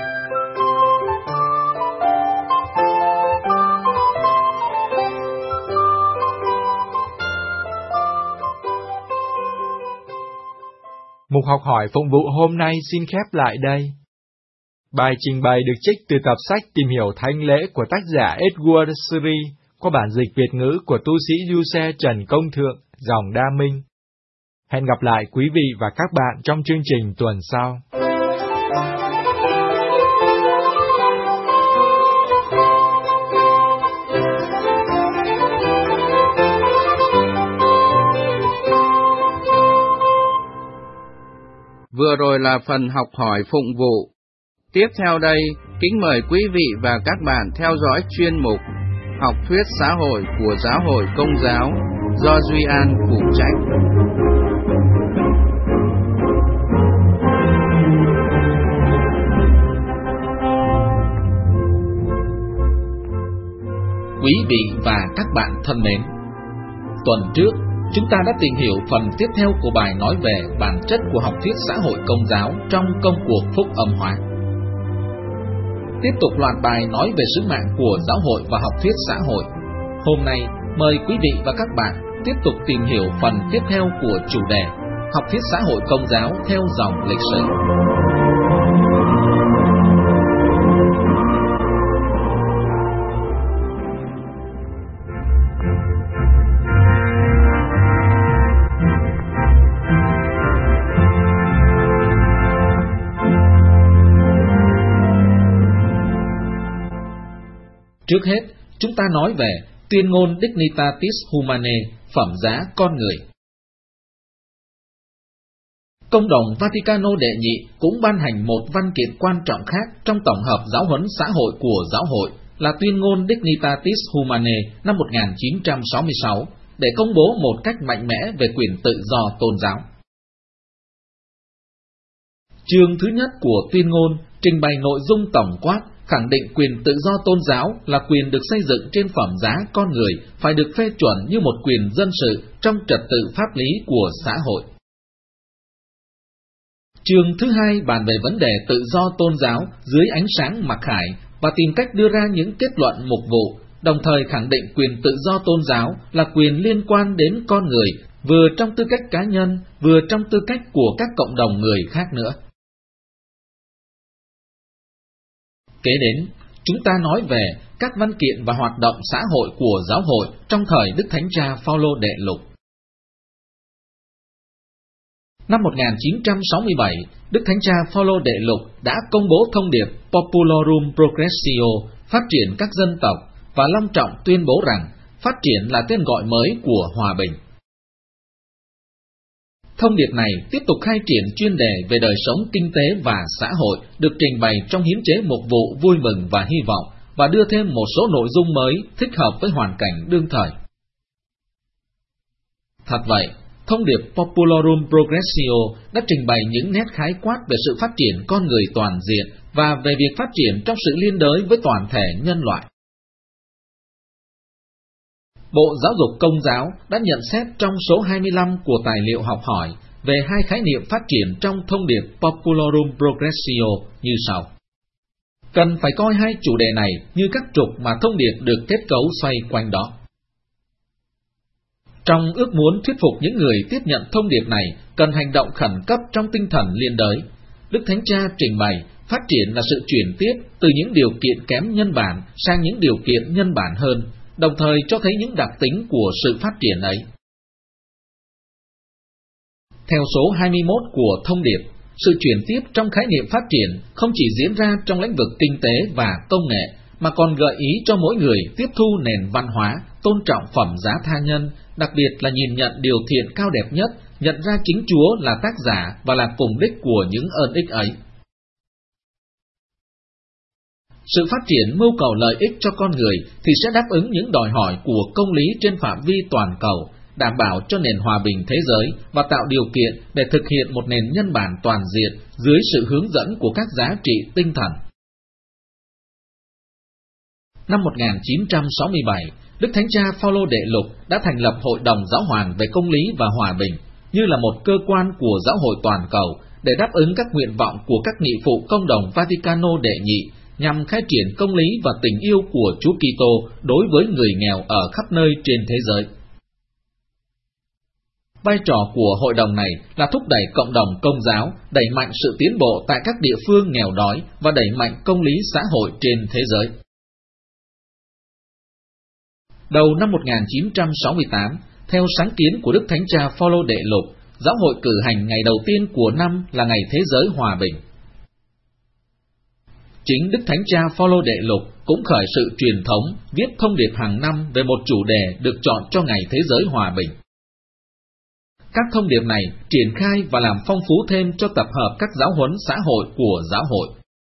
Mục học hỏi phụng vụ hôm nay xin khép lại đây. Bài trình bày được trích từ tập sách Tìm hiểu thánh lễ của tác giả Edward Sri qua bản dịch Việt ngữ của tu sĩ Giuse Trần Công Thượng, dòng Đa Minh. Hẹn gặp lại quý vị và các bạn trong chương trình tuần sau. Vừa rồi là phần học hỏi phụng vụ. Tiếp theo đây, kính mời quý vị và các bạn theo dõi chuyên mục Học thuyết xã hội của Giáo hội Công giáo do Duy An phụ trách. Quý vị và các bạn thân mến, tuần trước chúng ta đã tìm hiểu phần tiếp theo của bài nói về bản chất của học thuyết xã hội Công giáo trong công cuộc phúc âm hóa. Tiếp tục loạt bài nói về sứ mạng của giáo hội và học thuyết xã hội. Hôm nay, mời quý vị và các bạn tiếp tục tìm hiểu phần tiếp theo của chủ đề học thuyết xã hội Công giáo theo dòng lịch sử. Trước hết, chúng ta nói về tuyên ngôn Dignitatis Humanae, phẩm giá con người. Công đồng Vaticano đệ nhị cũng ban hành một văn kiện quan trọng khác trong tổng hợp giáo huấn xã hội của giáo hội là tuyên ngôn Dignitatis Humanae năm một nghìn chín trăm sáu mươi sáu để công bố một cách mạnh mẽ về quyền tự do tôn giáo. Chương thứ nhất của tuyên ngôn trình bày nội dung tổng quát, khẳng định quyền tự do tôn giáo là quyền được xây dựng trên phẩm giá con người, phải được phê chuẩn như một quyền dân sự trong trật tự pháp lý của xã hội. Chương thứ hai bàn về vấn đề tự do tôn giáo dưới ánh sáng mặc khải và tìm cách đưa ra những kết luận mục vụ, đồng thời khẳng định quyền tự do tôn giáo là quyền liên quan đến con người, vừa trong tư cách cá nhân, vừa trong tư cách của các cộng đồng người khác nữa. Kế đến, chúng ta nói về các văn kiện và hoạt động xã hội của giáo hội trong thời Đức Thánh Cha Phaolô đệ lục. Năm một nghìn chín trăm sáu mươi bảy, Đức Thánh Cha Phaolô đệ lục đã công bố thông điệp Popularum Progressio, phát triển các dân tộc, và long trọng tuyên bố rằng phát triển là tên gọi mới của hòa bình. Thông điệp này tiếp tục khai triển chuyên đề về đời sống kinh tế và xã hội được trình bày trong hiến chế mục vụ vui mừng và hy vọng, và đưa thêm một số nội dung mới thích hợp với hoàn cảnh đương thời. Thật vậy, thông điệp Popularum Progressio đã trình bày những nét khái quát về sự phát triển con người toàn diện và về việc phát triển trong sự liên đới với toàn thể nhân loại. Bộ Giáo dục Công giáo đã nhận xét trong số hai mươi lăm của tài liệu học hỏi về hai khái niệm phát triển trong thông điệp Popularum Progressio như sau. cần phải coi hai chủ đề này như các trục mà thông điệp được kết cấu xoay quanh đó. Trong ước muốn thuyết phục những người tiếp nhận thông điệp này cần hành động khẩn cấp trong tinh thần liên đới, Đức Thánh Cha trình bày phát triển là sự chuyển tiếp từ những điều kiện kém nhân bản sang những điều kiện nhân bản hơn, đồng thời cho thấy những đặc tính của sự phát triển ấy. Theo số hai mươi mốt của thông điệp, sự chuyển tiếp trong khái niệm phát triển không chỉ diễn ra trong lĩnh vực kinh tế và công nghệ, mà còn gợi ý cho mỗi người tiếp thu nền văn hóa, tôn trọng phẩm giá tha nhân, đặc biệt là nhìn nhận điều thiện cao đẹp nhất, nhận ra chính Chúa là tác giả và là cùng đích của những ơn ích ấy. Sự phát triển mưu cầu lợi ích cho con người thì sẽ đáp ứng những đòi hỏi của công lý trên phạm vi toàn cầu, đảm bảo cho nền hòa bình thế giới và tạo điều kiện để thực hiện một nền nhân bản toàn diện dưới sự hướng dẫn của các giá trị tinh thần. Năm một nghìn chín trăm sáu mươi bảy, Đức Thánh Cha Phaolô Đệ Lục đã thành lập Hội đồng Giáo hoàng về công lý và hòa bình như là một cơ quan của giáo hội toàn cầu để đáp ứng các nguyện vọng của các nghị phụ công đồng Vaticano đệ nhị nhằm khai triển công lý và tình yêu của Chúa Kitô đối với người nghèo ở khắp nơi trên thế giới. Vai trò của hội đồng này là thúc đẩy cộng đồng công giáo, đẩy mạnh sự tiến bộ tại các địa phương nghèo đói và đẩy mạnh công lý xã hội trên thế giới. Đầu năm một nghìn chín trăm sáu mươi tám, theo sáng kiến của Đức Thánh Cha Phaolô Đệ Lục, giáo hội cử hành ngày đầu tiên của năm là Ngày Thế giới Hòa bình. Chính Đức Thánh Cha Phaolô Đệ Lục cũng khởi sự truyền thống viết thông điệp hàng năm về một chủ đề được chọn cho Ngày Thế giới Hòa bình. Các thông điệp này triển khai và làm phong phú thêm cho tập hợp các giáo huấn xã hội của giáo hội.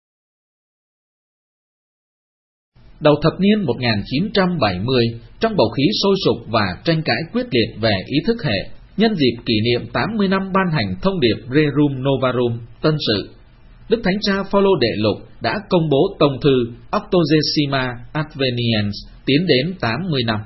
Đầu thập niên một nghìn chín trăm bảy mươi, trong bầu khí sôi sục và tranh cãi quyết liệt về ý thức hệ, nhân dịp kỷ niệm tám mươi năm ban hành thông điệp Rerum Novarum, Tân sự, Đức Thánh Cha Phaolô Đệ Lục đã công bố tông thư Octogesima Adveniens tiến đến tám mươi năm.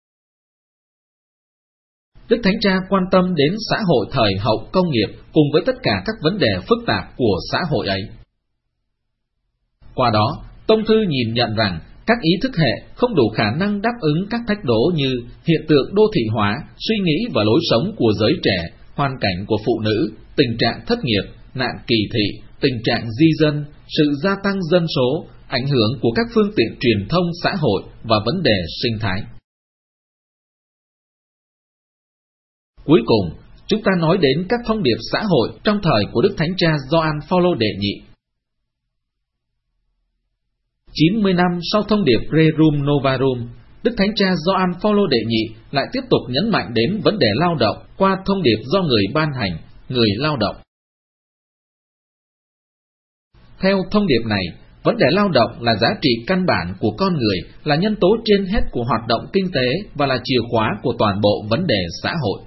Đức Thánh Cha quan tâm đến xã hội thời hậu công nghiệp cùng với tất cả các vấn đề phức tạp của xã hội ấy. Qua đó, tông thư nhìn nhận rằng các ý thức hệ không đủ khả năng đáp ứng các thách đố như hiện tượng đô thị hóa, suy nghĩ và lối sống của giới trẻ, hoàn cảnh của phụ nữ, tình trạng thất nghiệp, nạn kỳ thị, tình trạng di dân, sự gia tăng dân số, ảnh hưởng của các phương tiện truyền thông xã hội và vấn đề sinh thái. Cuối cùng, chúng ta nói đến các thông điệp xã hội trong thời của Đức Thánh Cha Gioan Phaolô Đệ Nhị. chín mươi năm sau thông điệp Rerum Novarum, Đức Thánh Cha Gioan Phaolô Đệ Nhị lại tiếp tục nhấn mạnh đến vấn đề lao động qua thông điệp do người ban hành, người lao động. Theo thông điệp này, vấn đề lao động là giá trị căn bản của con người, là nhân tố trên hết của hoạt động kinh tế và là chìa khóa của toàn bộ vấn đề xã hội.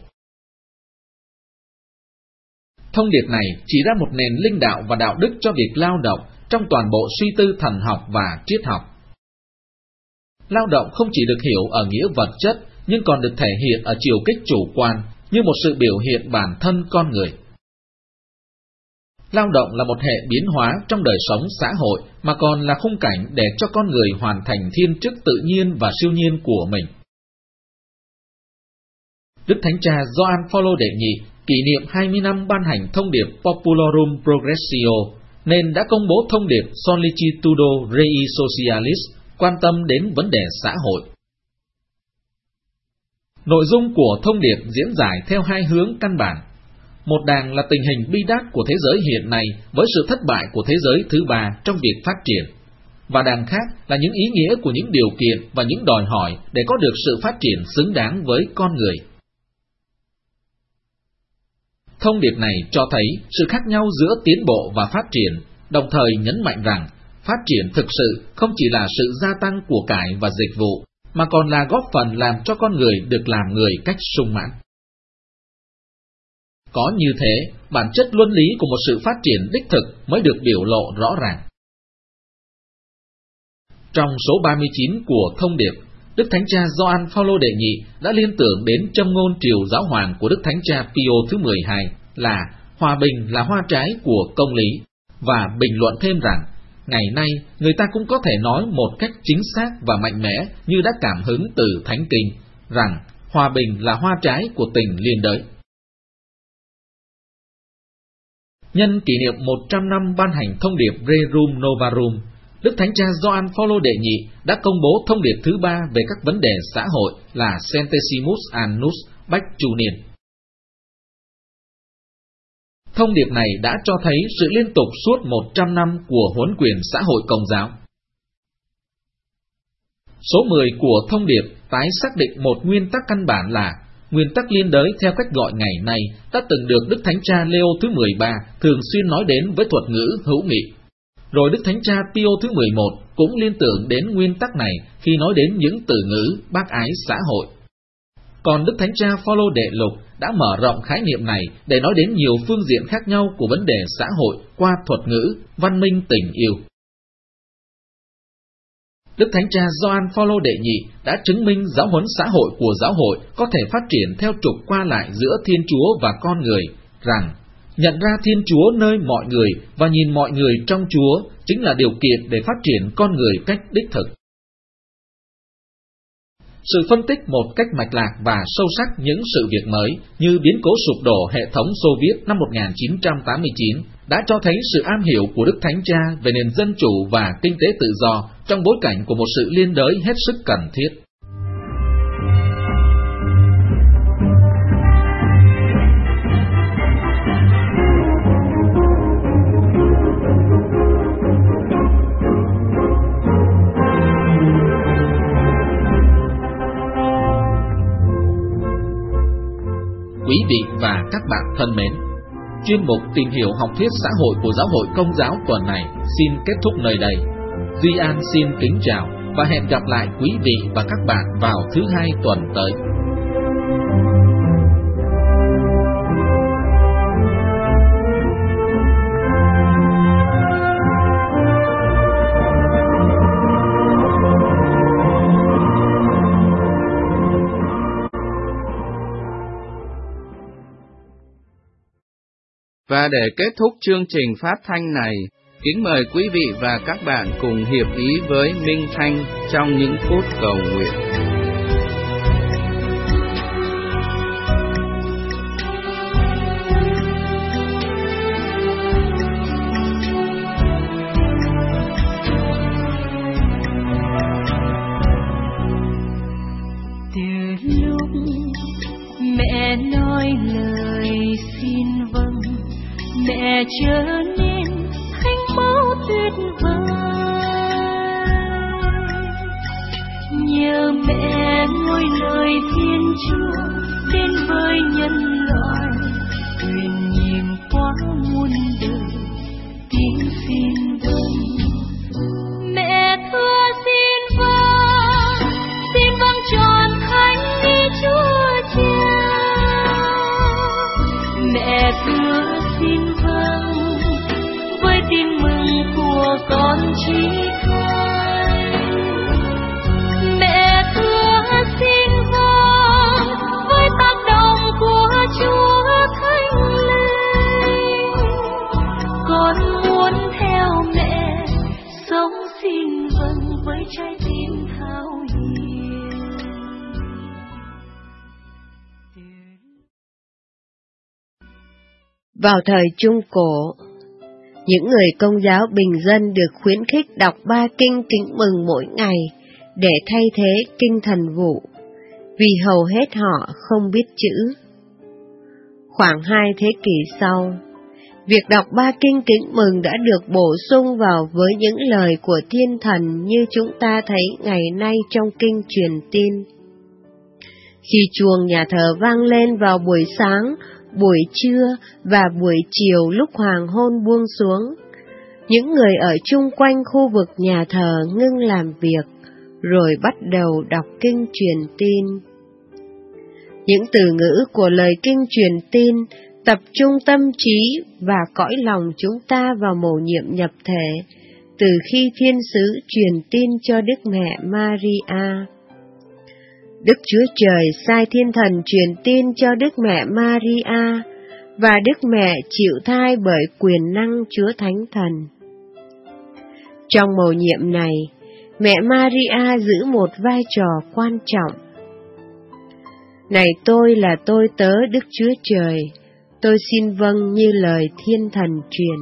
Thông điệp này chỉ ra một nền linh đạo và đạo đức cho việc lao động trong toàn bộ suy tư thần học và triết học. Lao động không chỉ được hiểu ở nghĩa vật chất, nhưng còn được thể hiện ở chiều kích chủ quan như một sự biểu hiện bản thân con người. Lao động là một hệ biến hóa trong đời sống xã hội, mà còn là khung cảnh để cho con người hoàn thành thiên chức tự nhiên và siêu nhiên của mình. Đức Thánh Cha Gioan Phaolô Đệ Nhị kỷ niệm hai mươi năm ban hành thông điệp Popularum Progressio, nên đã công bố thông điệp Solicitudo Rei Socialis, quan tâm đến vấn đề xã hội. Nội dung của thông điệp diễn giải theo hai hướng căn bản. Một đàng là tình hình bi đát của thế giới hiện nay với sự thất bại của thế giới thứ ba trong việc phát triển, và đàng khác là những ý nghĩa của những điều kiện và những đòi hỏi để có được sự phát triển xứng đáng với con người. Thông điệp này cho thấy sự khác nhau giữa tiến bộ và phát triển, đồng thời nhấn mạnh rằng phát triển thực sự không chỉ là sự gia tăng của cải và dịch vụ, mà còn là góp phần làm cho con người được làm người cách sung mãn. Có như thế, bản chất luân lý của một sự phát triển đích thực mới được biểu lộ rõ ràng. Trong số ba mươi chín của thông điệp, Đức Thánh Cha Gioan Phaolô Đệ Nhị đã liên tưởng đến châm ngôn triều giáo hoàng của Đức Thánh Cha Pio thứ mười hai là hòa bình là hoa trái của công lý, và bình luận thêm rằng ngày nay người ta cũng có thể nói một cách chính xác và mạnh mẽ như đã cảm hứng từ Thánh Kinh, rằng hòa bình là hoa trái của tình liên đới. Nhân kỷ niệm một trăm năm ban hành thông điệp Rerum Novarum, Đức Thánh Cha Gioan Phaolô đệ nhị đã công bố thông điệp thứ ba về các vấn đề xã hội là Centesimus Annus Bách Chu Niên. Thông điệp này đã cho thấy sự liên tục suốt một trăm năm của huấn quyền xã hội Công giáo. Số mười của thông điệp tái xác định một nguyên tắc căn bản là nguyên tắc liên đới theo cách gọi ngày nay đã từng được Đức Thánh Cha Leo thứ mười ba thường xuyên nói đến với thuật ngữ hữu nghị. Rồi Đức Thánh Cha Pio thứ mười một cũng liên tưởng đến nguyên tắc này khi nói đến những từ ngữ bác ái xã hội. Còn Đức Thánh Cha Phaolô đệ lục đã mở rộng khái niệm này để nói đến nhiều phương diện khác nhau của vấn đề xã hội qua thuật ngữ văn minh tình yêu. Đức Thánh Cha Gioan Phaolô đệ nhị đã chứng minh giáo huấn xã hội của giáo hội có thể phát triển theo trục qua lại giữa Thiên Chúa và con người, rằng nhận ra Thiên Chúa nơi mọi người và nhìn mọi người trong Chúa chính là điều kiện để phát triển con người cách đích thực. Sự phân tích một cách mạch lạc và sâu sắc những sự việc mới như biến cố sụp đổ hệ thống Xô Viết năm một nghìn chín trăm tám mươi chín đã cho thấy sự am hiểu của Đức Thánh Cha về nền dân chủ và kinh tế tự do trong bối cảnh của một sự liên đới hết sức cần thiết. Quý vị và các bạn thân mến, chuyên mục tìm hiểu học thuyết xã hội của Giáo hội Công giáo tuần này xin kết thúc nơi đây. Duy An xin kính chào và hẹn gặp lại quý vị và các bạn vào thứ hai tuần tới. Và để kết thúc chương trình phát thanh này, kính mời quý vị và các bạn cùng hiệp ý với Minh Thanh trong những phút cầu nguyện. Từ lúc mẹ nói lời xin vâng, mẹ trở nên thánh mẫu tuyệt vời. Nhờ mẹ ngôi lời Thiên Chúa đến với nhân loại, quyền nhiệm quá muôn đời tiếng xin vâng. Mẹ thưa xin vâng, xin vâng tròn thánh ý Chúa Cha. Mẹ thưa xin vâng với tin mừng của con trí thai. Mẹ thưa xin vâng với tác động của Chúa Thánh Linh. Con muốn theo mẹ sống xin vâng với trái tim thao hiền. Vào thời Trung Cổ, những người Công giáo bình dân được khuyến khích đọc ba kinh kính mừng mỗi ngày để thay thế kinh thần vụ, vì hầu hết họ không biết chữ. Khoảng hai thế kỷ sau, việc đọc ba kinh kính mừng đã được bổ sung vào với những lời của Thiên Thần như chúng ta thấy ngày nay trong kinh truyền tin. Khi chuông nhà thờ vang lên vào buổi sáng, buổi trưa và buổi chiều lúc hoàng hôn buông xuống, những người ở chung quanh khu vực nhà thờ ngưng làm việc, rồi bắt đầu đọc kinh truyền tin. Những từ ngữ của lời kinh truyền tin tập trung tâm trí và cõi lòng chúng ta vào mầu nhiệm nhập thể, từ khi thiên sứ truyền tin cho Đức Mẹ Maria. Đức Chúa Trời sai Thiên Thần truyền tin cho Đức Mẹ Maria, và Đức Mẹ chịu thai bởi quyền năng Chúa Thánh Thần. Trong mầu nhiệm này, mẹ Maria giữ một vai trò quan trọng. Này tôi là tôi tớ Đức Chúa Trời, tôi xin vâng như lời Thiên Thần truyền.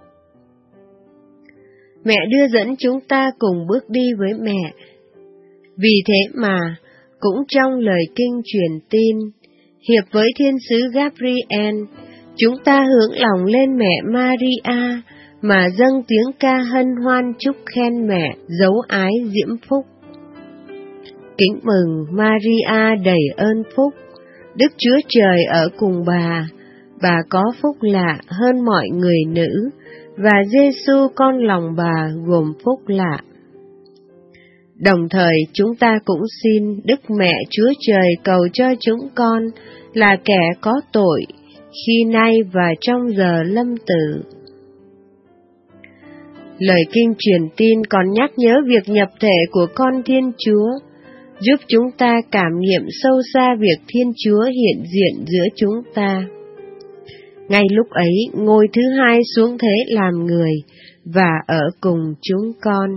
Mẹ đưa dẫn chúng ta cùng bước đi với mẹ. Vì thế mà, cũng trong lời kinh truyền tin, hiệp với thiên sứ Gabriel, chúng ta hướng lòng lên mẹ Maria mà dâng tiếng ca hân hoan chúc khen mẹ dấu ái diễm phúc. Kính mừng Maria đầy ơn phúc, Đức Chúa Trời ở cùng bà, bà có phúc lạ hơn mọi người nữ, và Giêsu con lòng bà gồm phúc lạ. Đồng thời chúng ta cũng xin Đức Mẹ Chúa Trời cầu cho chúng con là kẻ có tội, khi nay và trong giờ lâm tử. Lời kinh truyền tin còn nhắc nhớ việc nhập thể của con Thiên Chúa, giúp chúng ta cảm nghiệm sâu xa việc Thiên Chúa hiện diện giữa chúng ta. Ngay lúc ấy, ngôi thứ hai xuống thế làm người và ở cùng chúng con.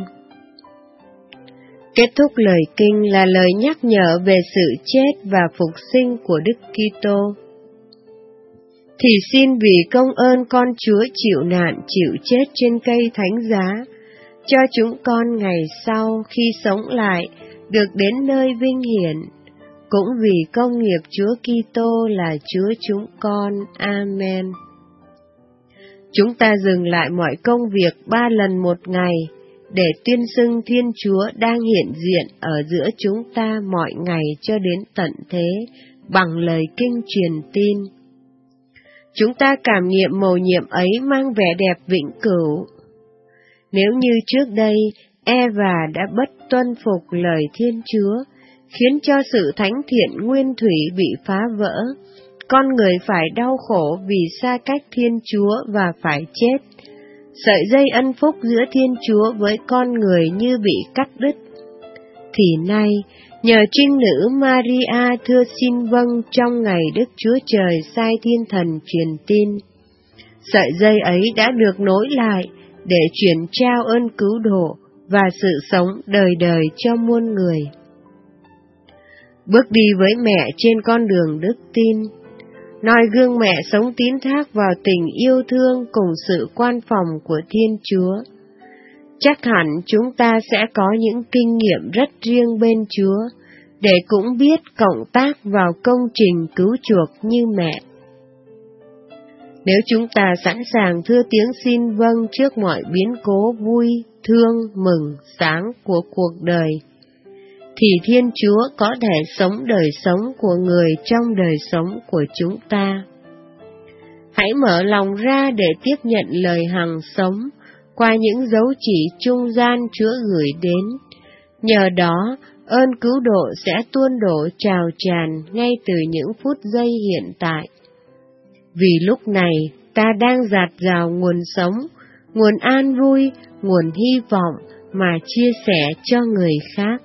Kết thúc lời kinh là lời nhắc nhở về sự chết và phục sinh của Đức Kitô. Thì xin vì công ơn con Chúa chịu nạn chịu chết trên cây thánh giá, cho chúng con ngày sau khi sống lại được đến nơi vinh hiển, cũng vì công nghiệp Chúa Kitô là Chúa chúng con. Amen. Chúng ta dừng lại mọi công việc ba lần một ngày, để tuyên xưng Thiên Chúa đang hiện diện ở giữa chúng ta mọi ngày cho đến tận thế, bằng lời kinh truyền tin. Chúng ta cảm nghiệm mầu nhiệm ấy mang vẻ đẹp vĩnh cửu. Nếu như trước đây, Eva đã bất tuân phục lời Thiên Chúa, khiến cho sự thánh thiện nguyên thủy bị phá vỡ, con người phải đau khổ vì xa cách Thiên Chúa và phải chết. Sợi dây ân phúc giữa Thiên Chúa với con người như bị cắt đứt. Thì nay, nhờ trinh nữ Maria thưa xin vâng trong ngày Đức Chúa Trời sai Thiên Thần truyền tin, sợi dây ấy đã được nối lại để truyền trao ơn cứu độ và sự sống đời đời cho muôn người. Bước đi với mẹ trên con đường đức tin, noi gương mẹ sống tín thác vào tình yêu thương cùng sự quan phòng của Thiên Chúa. Chắc hẳn chúng ta sẽ có những kinh nghiệm rất riêng bên Chúa, để cũng biết cộng tác vào công trình cứu chuộc như mẹ. Nếu chúng ta sẵn sàng thưa tiếng xin vâng trước mọi biến cố vui, thương, mừng, sáng của cuộc đời, thì Thiên Chúa có thể sống đời sống của người trong đời sống của chúng ta. Hãy mở lòng ra để tiếp nhận lời hằng sống qua những dấu chỉ trung gian Chúa gửi đến. Nhờ đó, ơn cứu độ sẽ tuôn đổ trào tràn ngay từ những phút giây hiện tại. Vì lúc này, ta đang dạt dào nguồn sống, nguồn an vui, nguồn hy vọng mà chia sẻ cho người khác.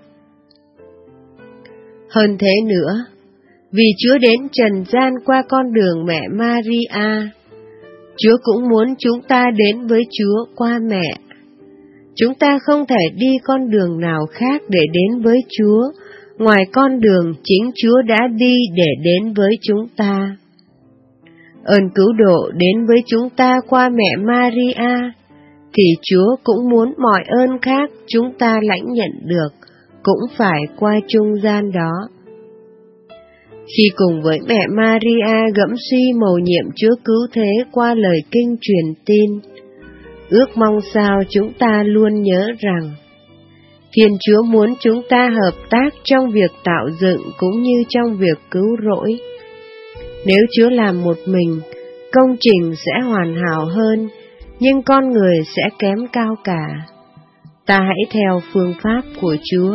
Hơn thế nữa, vì Chúa đến trần gian qua con đường mẹ Maria, Chúa cũng muốn chúng ta đến với Chúa qua mẹ. Chúng ta không thể đi con đường nào khác để đến với Chúa, ngoài con đường chính Chúa đã đi để đến với chúng ta. Ơn cứu độ đến với chúng ta qua mẹ Maria, thì Chúa cũng muốn mọi ơn khác chúng ta lãnh nhận được, cũng phải qua trung gian đó. Khi cùng với mẹ Maria gẫm suy mầu nhiệm Chúa cứu thế qua lời kinh truyền tin, ước mong sao chúng ta luôn nhớ rằng Thiên Chúa muốn chúng ta hợp tác trong việc tạo dựng cũng như trong việc cứu rỗi. Nếu Chúa làm một mình, công trình sẽ hoàn hảo hơn, nhưng con người sẽ kém cao cả. Ta hãy theo phương pháp của Chúa.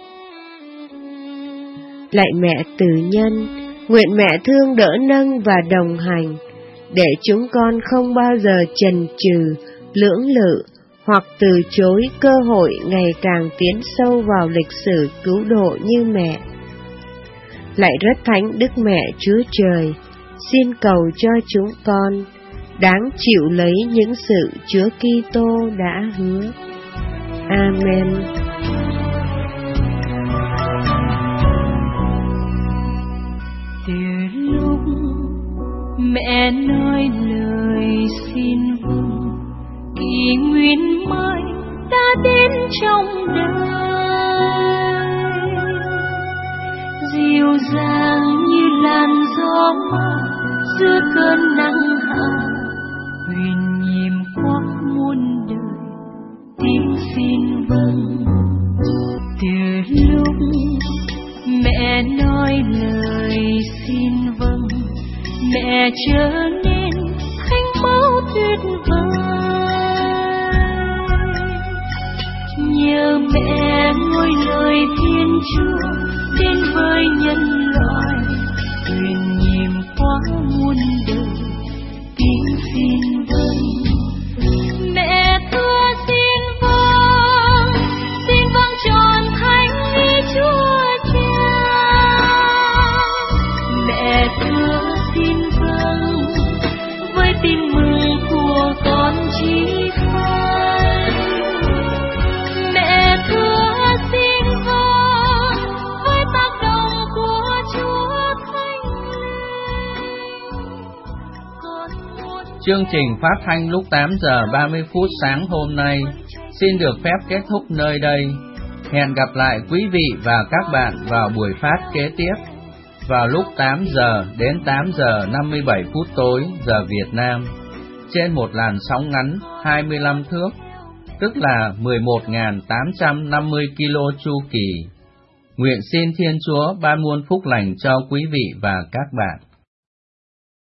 Lạy mẹ từ nhân, nguyện mẹ thương đỡ nâng và đồng hành, để chúng con không bao giờ chần chừ, lưỡng lự hoặc từ chối cơ hội ngày càng tiến sâu vào lịch sử cứu độ như mẹ. Lạy rất thánh Đức Mẹ Chúa Trời, xin cầu cho chúng con đáng chịu lấy những sự Chúa Kitô đã hứa. Amen. Từ lúc mẹ nói lời xin vâng, kỷ nguyên mới đã đến trong đời, dịu dàng như làn gió giữa cơn nắng hạ, huyền nhiệm qua muôn đời tiếng xin vâng. Từ lúc mẹ nói lời xin vâng, mẹ trở nên thánh mẫu tuyệt vời. Nhờ mẹ ngôi lời Thiên Chúa đến với nhân loại, huyền nhiệm qua muôn đời tiếng xin vâng. Mẹ thưa xin vâng, xin vâng tròn thánh ý Chúa Cha. Mẹ thưa xin vâng, với tin mừng của con chí thánh. Mẹ thưa xin vâng, với tác động của Chúa Thánh Linh. Con muốn Chương trình phát thanh lúc tám giờ ba mươi phút sáng hôm nay xin được phép kết thúc nơi đây. Hẹn gặp lại quý vị và các bạn vào buổi phát kế tiếp vào lúc tám giờ đến tám giờ năm mươi bảy phút tối giờ Việt Nam trên một làn sóng ngắn hai mươi lăm thước, tức là mười một nghìn tám trăm năm mươi ki lô chu kỳ. Nguyện xin Thiên Chúa ban muôn phúc lành cho quý vị và các bạn.